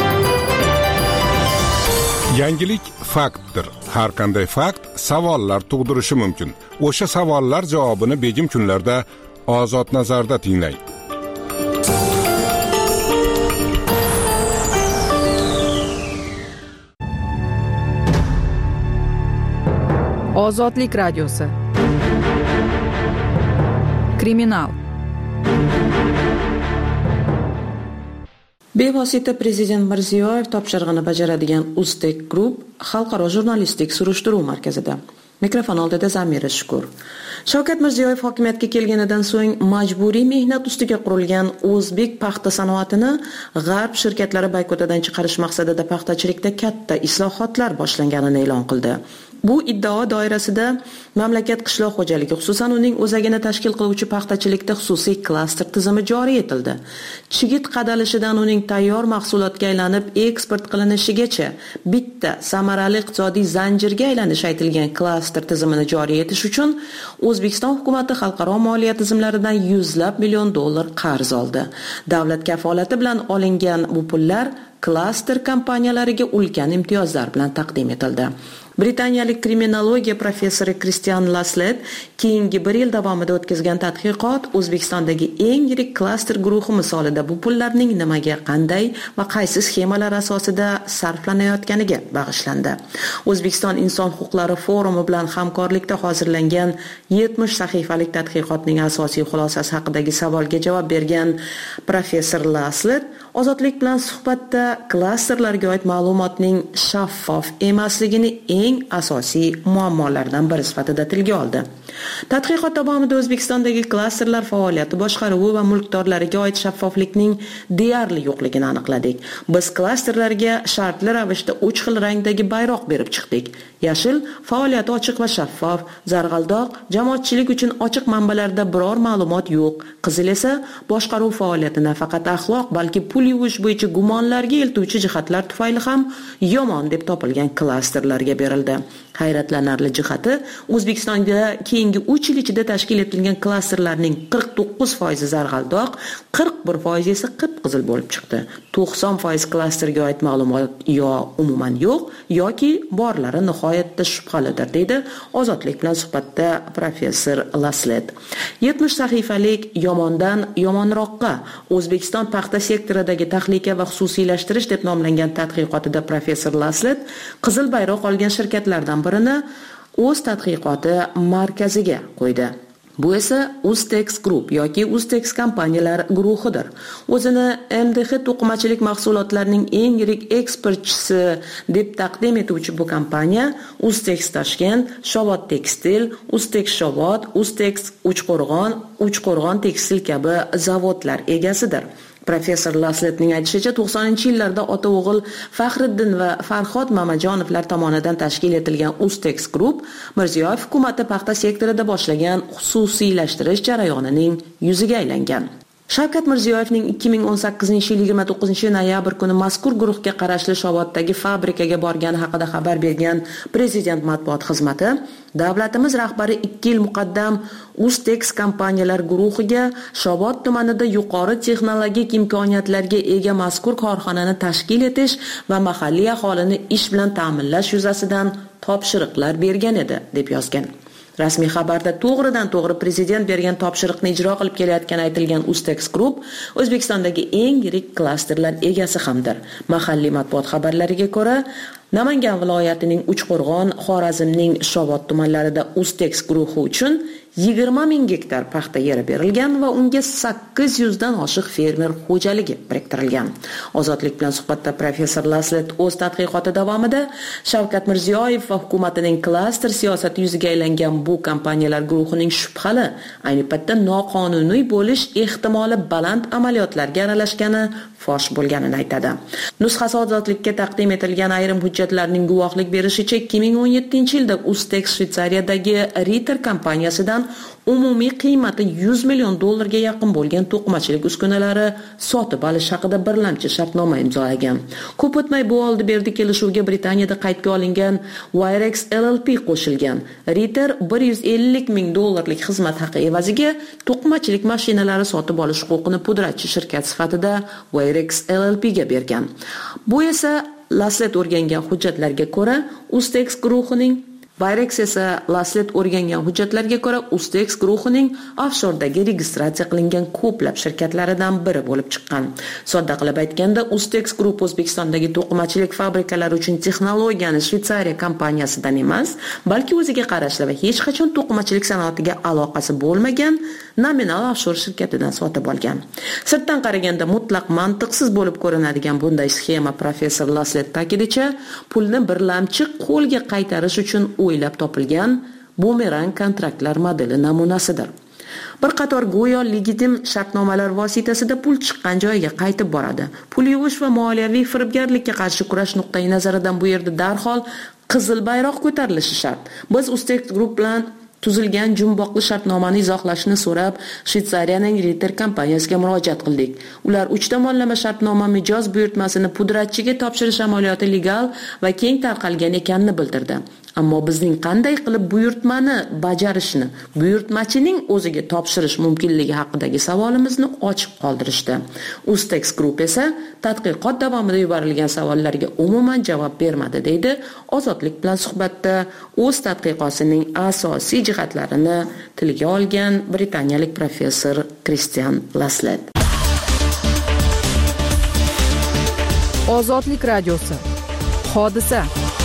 Yangilik faktdir. Har qanday fakt savollar tug'dirishi mumkin. O'sha savollar javobini begim kunlarda Ozod nazarda tinglang. Ozodlik radiosi. Kriminal. Bevosita prezident Mirziyoyev topshirig'ini bajaradigan Uztek Group xalqaro jurnalistik surishtiruv markazida Mikrofon oldida Zamira Shukur. Shavkat Mirziyoyev hokimiyatga kelganidan so'ng majburiy mehnat ustiga qurilgan o'zbek paxta sanoatini g'arb shirkatlari boykotidan chiqarish maqsadida paxtachilikda katta islohotlar boshlanganini e'lon qildi. Bu iddao doirasida mamlakat qishloq xo'jaligi, xususan uning o'zagini tashkil qiluvchi paxtachilikda xususiy klaster tizimi joriy etildi. Chigit qadalishidan uning tayyor mahsulotga aylanib eksport qilinishigacha bitta samarali iqtisodiy zanjirga aylanish aytilgan klaster tizimini joriy etish uchun O'zbekiston hukumati xalqaro moliya tizimlaridan yuzlab million dollar qarz oldi. Davlat kafolati bilan olingan bu pullar klaster kompaniyalariga ulkan imtiyozlar bilan taqdim etildi. Britaniyalik kriminologiya professori Kristian Laslet keyingi bir yil davomida o'tkazgan tadqiqot O'zbekistondagi eng yirik klaster guruhi misolida bu pullarning nimaga, qanday va qaysi sxemalar asosida sarflanayotganiga bag'ishlandi. O'zbekiston Inson huquqlari forumi bilan hamkorlikda hozirlangan yetmish sahifalik tadqiqotning asosiy xulosasi haqidagi savolga javob bergan professor Laslet Ozodlik bilan suhbatda klasterlarga oid ma'lumotning shaffof emasligini eng asosiy muammolardan biri sifatida tilga oldi. Tadqiqot davomida O'zbekistondagi klasterlar faoliyati boshqaruvi va mulkdorlariga oid shaffoflikning deyarli yo'qligini aniqladik. Biz klasterlarga shartli ravishda uch xil rangdagi bayroq berib chiqdik. Yashil faoliyati ochiq va shaffof, zarg'aldoq jamoatchilik uchun ochiq manbalarda biror ma'lumot yo'q. Qizil esa boshqaruv faoliyati nafaqat axloq, balki pul yuvish bo'yicha gumonlarga eltuvchi jihatlar tufayli ham yomon deb topilgan klasterlarga berildi. Hayratlanarli jihati, O'zbekistonda keyingi uch yil ichida tashkil etilgan klasterlarning qirq to'qqiz foiz zarg'aldoq, qirq bir foiz esa qip-qizil bo'lib chiqdi. to'qson foiz klasterga oid ma'lumot yo umuman yo'q yoki borlari nihoyatda shubhalidir, deydi Ozodlik bilan suhbatda professor Laslet. yetmish sahifalik yomondan yomonroqqa O'zbekiston paxta sektoridagi tahlika va xususiylashtirish deb nomlangan tadqiqotida professor Laslet qizil bayroq olgan shirkatlardan birini o'z tadqiqoti markaziga qo'ydi. Bu esa Ustex Group yoki Ustex kompaniyalar guruhidir. O'zini M D H to'qimachilik mahsulotlarining eng yirik eksportchisi deb taqdim etuvchi bu kompaniya Ustex Toshkent, Shovot Tekstil, Ustex Shovot, Ustex Uchqo'rg'on, Uchqo'rg'on Tekstil kabi zavodlar egasidir. Professor Lasletning aytishicha, to'qsoninchi yillarda ota-o'g'il Faxriddin va Farhod Mamajonovlar tomonidan tashkil etilgan Ustex Group Mirziyoyev hukumati paxta sektorida boshlagan xususiylashtirish jarayonining yuziga aylangan. Shavkat Mirziyoyevning ikki ming o'n sakkizinchi yil yigirma to'qqizinchi noyabr kuni mazkur guruhga qarashli Shovoddagi fabrikaga borgani haqida xabar bergan Prezident matbuot xizmati, davlatimiz rahbari ikki yil muqaddam Ustex kompaniyalar guruhiga Shovot tumanida yuqori texnologik imkoniyatlarga ega mazkur korxonani tashkil etish va mahalliy aholini ish bilan ta'minlash yuzasidan topshiriqlar bergan edi, deb yozgan. Rasmiy xabarda to'g'ridan to'g'ri prezident bergan topshiriqni ijro qilib kelayotgani aytilgan Ustex Group O'zbekistondagi eng yirik klasterlar egasi hamdir. Mahalliy matbuot xabarlariga ko'ra, Namangan viloyatining Uchqo'rg'on, Xorazmning Shovot tumanlarida Ustex guruhi uchun yigirma ming gektar paxta yeri berilgan va unga sakkiz yuz dan oshiq fermer xo'jaligi biriktirilgan. Ozodlik bilan suhbatda professor Laslet o'z tadqiqoti davomida Shavkat Mirziyoyev va hukumatining klaster siyosati yuziga aylangan bu kompaniyalar guruhining shubhali, ayni paytda noqonuniy bo'lish ehtimoli baland amaliyotlarga aralashgani fosh bo'lganini aytadi. Nusxasi Ozodlikka taqdim etilgan ayrim hujjatlarning guvohlik berishicha, ikki ming o'n yettinchi yilda Ustex Shvetsariyadagi Ritter kompaniyasidan umumiy qiymati yuz million dollarga yaqin bo'lgan to'qimachilik uskunalari sotib olish haqida birlamchi shartnoma imzolagan. Ko'p o'tmay bu oldi berdi kelishuvga Britaniyada qaydga olingan Wirex L L P qo'shilgan. Ritter bir yuz ellik ming dollarlik xizmat haqi evaziga to'qimachilik mashinalari sotib olish huquqini pudratchi shirkat sifatida Wirex L L P ga bergan. Bu esa Laslet o'rgangan hujjatlarga ko'ra Ustex guruhining Wirex esa Laslet o'rgangan hujjatlarga ko'ra Ustex guruhining offshordagi registratsiya qilingan ko'plab shirkatlaridan biri bo'lib chiqqan. Sodda qilib aytganda, Ustex Group O'zbekistondagi to'qimachilik fabrikalari uchun texnologiyani Shvetsariya kompaniyasidan emas, balki o'ziga qarashli va hech qachon to'qimachilik sanoatiga aloqasi bo'lmagan nominal offshore shirkatidan sotib olgan. Sirtdan qaraganda mutlaq mantiqsiz bo'lib ko'rinadigan bunday sxema professor Laslet ta'kidicha, pulni birlamchi qo'lga qaytarish uchun o'ylab topilgan bumerang kontraktlar modeli namunasidir. Bir qator go'yo legitim shartnomalar vositasida pul chiqqan joyiga qaytib boradi. Pul yuvish va moliyaviy firibgarlikka qarshi kurash nuqtai nazaridan bu yerda darhol qizil bayroq ko'tarilishi shart. Biz Uztex Group bilan tuzilgan jumboqli shartnomani izohlashni so'rab Shvetsariyaning Ritter kompaniyasiga murojaat qildik. Ular uch tomonlama shartnoma mijoz buyurtmasini pudratchiga topshirish amaliyoti legal va keng tarqalgan ekanini bildirdi. Ammo bizning qanday qilib buyurtmani bajarishni buyurtmachining o'ziga topshirish mumkinligi haqidagi savolimizni ochiq qoldirishdi. Uztex Group esa tadqiqot davomida yuborilgan savollarga umuman javob bermadi, deydi Ozodlik bilan suhbatda o'z tadqiqotining asosiy jihatlarini tilga olgan britaniyalik professor Kristian Laslet. Ozodlik radiosi. Hodisa.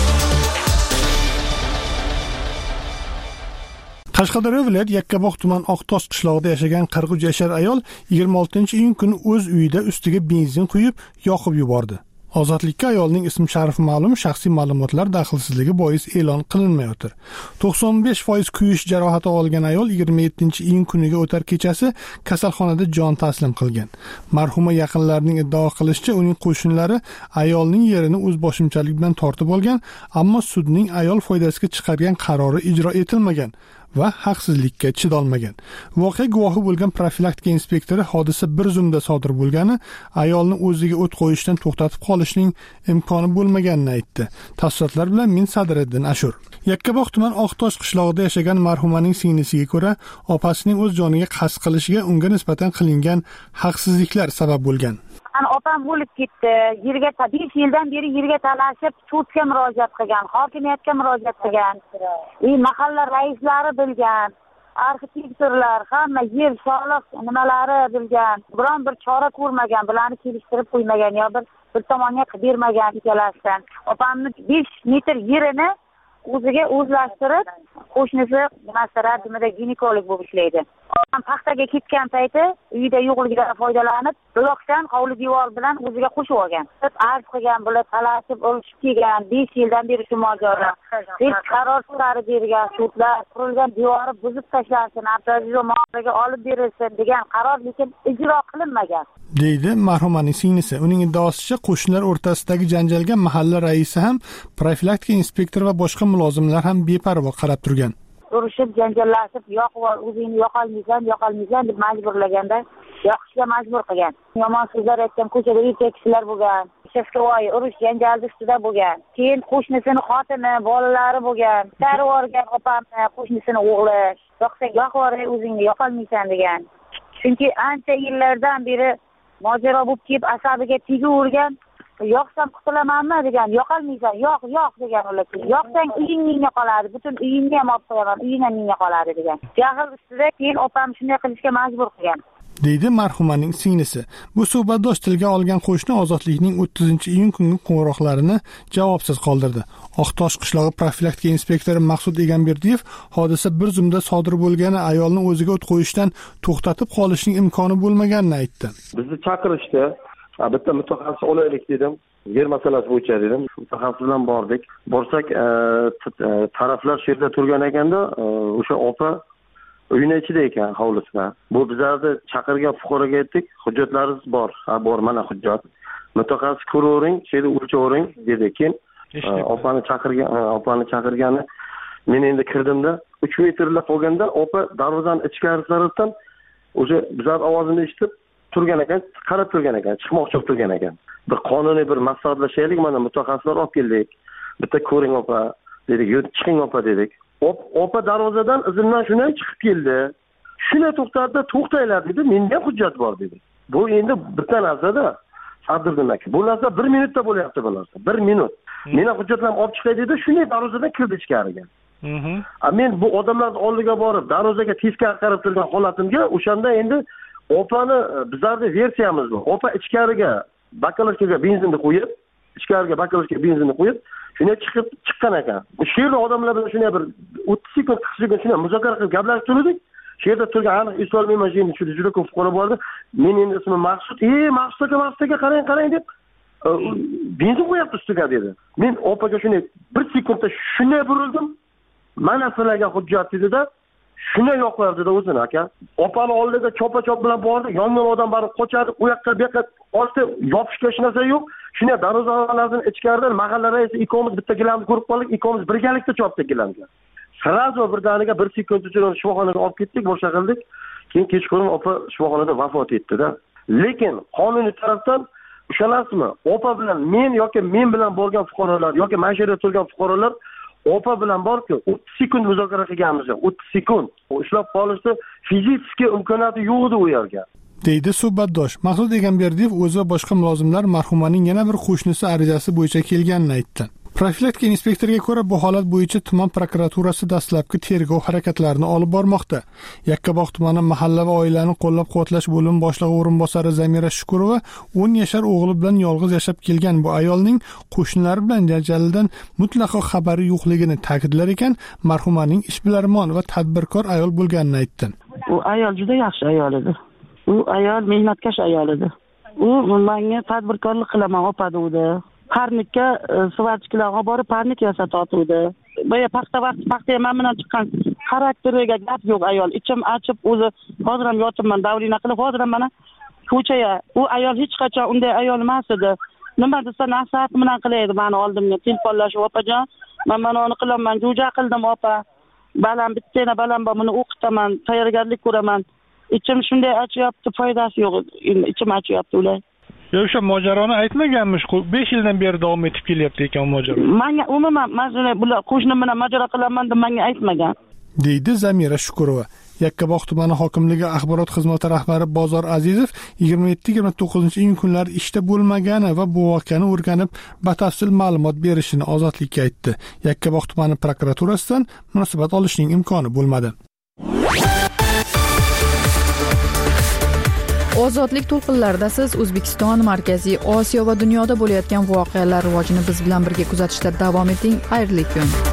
Qashqadaryo viloyat Yakkabog' tuman Oqtosh qishlog'ida yashagan qirq uch yashar ayol yigirma oltinchi iyun kuni o'z uyida ustiga benzin quyib, yoqib yubordi. Ozodlikka ayolning ism sharifi ma'lum, shaxsiy ma'lumotlar daxlsizligi bois e'lon qilinmayotir. to'qson besh foiz kuyish jarohati olgan ayol yigirma yettinchi iyun kuniga o'tar kechasi kasalxonada jon taslim qilgan. Marhuma yaqinlarining iddao qilishicha, uning qo'shnilari ayolning yerini o'zboshimchalik bilan tortib olgan, ammo sudning ayol foydasiga chiqargan qarori ijro etilmagan va haqsizlikka chidolmagan. Voqea guvohi bo'lgan profilaktika inspektori hodisa bir zumda sodir bo'lgani, ayolni o'ziga o't qo'yishdan to'xtatib qolishning imkoni bo'lmaganini aytdi. Tafsilotlar bilan men Sadriddin Ashur. Yakkabog' tuman Oqtosh qishlog'ida yashagan marhumaning singlisiga ko'ra, opasining o'z joniga qasd qilishiga unga nisbatan qilingan haqsizliklar sabab bo'lgan. Ana opam bo'lib ketdi. Yerga besh yildan beri yerga talashib, sudga murojaat qilgan, hokimiyatga murojaat qilgan. E mahalla raislari bilgan, arxitektorlar, hamma yer soliq nimalari bilgan. Biron bir chora ko'rmagan, bularni kelishtirib qo'ymagan yo bir bir tomonga qilib bermagan ikkalasidan. Opamning besh metr yerini o'ziga o'zlashtirib, qo'shnisi maslahatida ginekolog bo'lib ishlaydi. Opam paxtaga ketgan payti uyida yo'qligidan foydalanib, blokdan hovli devor bilan o'ziga qo'shib olgan. Arz qilgan, bular talashib, olishib kelgan, besh yildan beri shu mojaro. Hech qaror chiqarib bergan sudlar, qurilgan devori buzib tashlansin, Abdulaziz Omonovga olib berilsin degan qaror lekin ijro qilinmagan, deydi marhumaning singlisi. Uning iddaosicha, qo'shnilar o'rtasidagi janjalga mahalla raisi ham, profilaktika inspektori va boshqa mulozimlar ham beparvo qarab turgan. Urushib, janjallashib, yoqib o'zingni yoqolmaysan, yoqolmaysan deb majburlaganda yoqishga majbur qilgan. Yomon so'zlar aytgan, ko'chada erkak kishilar bo'lgan. Shafqavoy urush janjalda ustida bo'lgan. Keyin qo'shnisini xotini, bolalari bo'lgan. Tarvorgan opamni, qo'shnisini o'g'li. Yoqsang yoqib o'zingni yoqolmaysan degan. Chunki ancha yillardan beri mojaro bo'lib kelib, asabiga tegavergan. Yoqsam qutulamanmi degan, yoqolmaysan, yoq, yoq degan ular. Yoqsang uying menga qoladi, butun uyingni ham olib qo'yaman, uying ham menga qoladi degan. Jahl ustida keyin opam shunday qilishga majbur qilgan, deydi marhumaning singlisi. Bu suhbatdosh tilga olgan qo'shni Ozodlikning o'ttizinchi iyun kungi qo'ng'iroqlarini javobsiz qoldirdi. Oqtosh qishlog'i profilaktika inspektori Maqsud Egamberdiyev hodisa bir zumda sodir bo'lgani, ayolni o'ziga o't qo'yishdan to'xtatib qolishning imkoni bo'lmaganini aytdi. Bizni chaqirishdi. Bitta mutaxassis olaylik dedim. Yer masalasi bo'yicha dedim. Mutaxassis bilan bordik. Borsak, taraflar shu yerda turgan ekanda, o'sha opa uyning ichida ekan, hovlisida. Bu bizlarni chaqirgan fuqaroga aytdik, hujjatlaringiz bor. Ha, bor, mana hujjat. Mutaxassis ko'ravering, shu yerda o'lchavering dedi. Keyin opani chaqirgan, opani chaqirgani men endi kirdimda, uch metrlab qolganda opa darvozaning ichkari tarafdan o'sha bizlar ovozini eshitib turgan ekan, qarab turgan ekan, chiqmoqchi bo'lib turgan ekan. Bir qonuniy bir maslahatlashaylik, mana mutaxassislar olib keldik. Bitta ko'ring opa dedik, "Yo'q, chiqing opa" dedik. Opa darvozadan izimdan shunday chiqib keldi. Shuni to'xtatdi, "To'xtanglar" dedi. "Menda hujjat bor" dedi. Bu endi bitta narsada Sadriddin aka. Bu narsa bir minutda bo'lyapti bu narsa. bir minut. Meni hujjatlarimni olib chiqay dedi, shunday darvozadan kirdi ichkariga. A men bu odamlar oldiga borib, darvozaga teskari qarab turgan holatimga o'shanda endi opani bizlarni versiyamiz bu. Opa ichkariga bakalovkaga benzinni qo'yib, ichkariga bakalovkaga benzinni qo'yib, shunday chiqib chiqqan ekan. Shu yerda odamlar bilan shunday bir o'ttiz sekund, qirq sekund shunday muzokara qilib gaplashib turdik. Shu yerda turgan aniq eslolmayman, endi shu juda ko'p fuqaro bordi. Men endi ismim Maqsud. "Ey, Maqsud aka, Maqsud aka, qarang, qarang" deb benzin qo'yapti ustiga dedi. Men opaga shunday bir sekundda shunday burildim. mana sizlarga hujjat dedida, shuni yo'qlardida o'zini aka. Opani oldida chopa-chop bilan bordi, yongan odam borib qochadi, u yoqqa bu yoqqa olsa yopishga hech narsa yo'q. Shuni darvozalarini ichkaridan mahalla raisi ikkovimiz bitta gilamni ko'rib qoldik, ikkovimiz birgalikda chopdik gilamga. Srazo birdaniga bir sekund ichida shifoxonaga olib ketdik, boshqa qildik. Keyin kechqurun opa shifoxonada vafot etdi-da. Lekin qonuniy tarafdan ushalasizmi? Opa bilan men yoki men bilan bo'lgan fuqarolar yoki mashinada turgan fuqarolar opa bilan borki, o'ttiz sekund muzokara qilganmiz, o'ttiz sekund. Ushlab qolishni fiziki imkoniyati yo'q edi u yerga. deydi suhbatdosh. Maqsud Egamberdiyev o'zi va boshqa mulozimlar marhumaning yana bir qo'shnisi arizasi bo'yicha kelganini aytdi. Profilaktika inspektoriga ko'ra, bu holat bo'yicha tuman prokuraturasi dastlabki tergov harakatlarini olib bormoqda. Yakkabog' tumani mahalla va oilani qo'llab-quvvatlash bo'limi boshlig'i o'rinbosari Zamira Shukurova o'n yashar o'g'li bilan yolg'iz yashab kelgan bu ayolning qo'shnilari bilan janjaldan mutlaqo xabari yo'qligini ta'kidlar ekan, marhumaning ishbilarmon va tadbirkor ayol bo'lganini aytdi. U ayol juda yaxshi ayol edi. U ayol mehnatkash ayol edi. U menga tadbirkorlik qilaman opa dedi. Parnikka suvachkilarga olib borib parnik yasatotdi. Boya paxta vaqt paxta ham bilan chiqqan xarakteriga gap yo'q ayol. Ichim achib o'zi hozir ham yotibman, davrina qilib hozir ham mana ko'chaya. U ayol hech qachon unday ayol emas edi. Nima desa nasihat bilan qilaydi meni oldimga telefonlashib, opajon, men mana uni qilaman, jo'ja qildim opa. Balam bittana balam bor, buni o'qitaman, tayyorgarlik ko'raman. Ichim shunday achyapti, foydasi yo'q. Ichim achyapti ular. Yo, o'sha mojaroni aytmaganmish, besh yildan beri davom etib kelyapti ekan mojaro. Menga umuman mazuni bular qo'shnim bilan mojaro qilaman deb menga aytmagan. deydi Zamira Shukurova. Yakkabog' tumani hokimligi axborot xizmati rahbari Bozor Azizov yigirma yetti yigirma to'qqizinchi iyun kunlari ishda bo'lmagani va bu voqeani o'rganib, batafsil ma'lumot berishini Ozodlikka aytdi. Yakkabog' tumani prokuraturasidan munosabat olishning imkoni bo'lmadi. Ozodlik to'lqinlarida siz O'zbekiston, Markaziy Osiyo va dunyoda bo'layotgan voqealar rivojini biz bilan birga kuzatishda davom eting. Xayrli kun.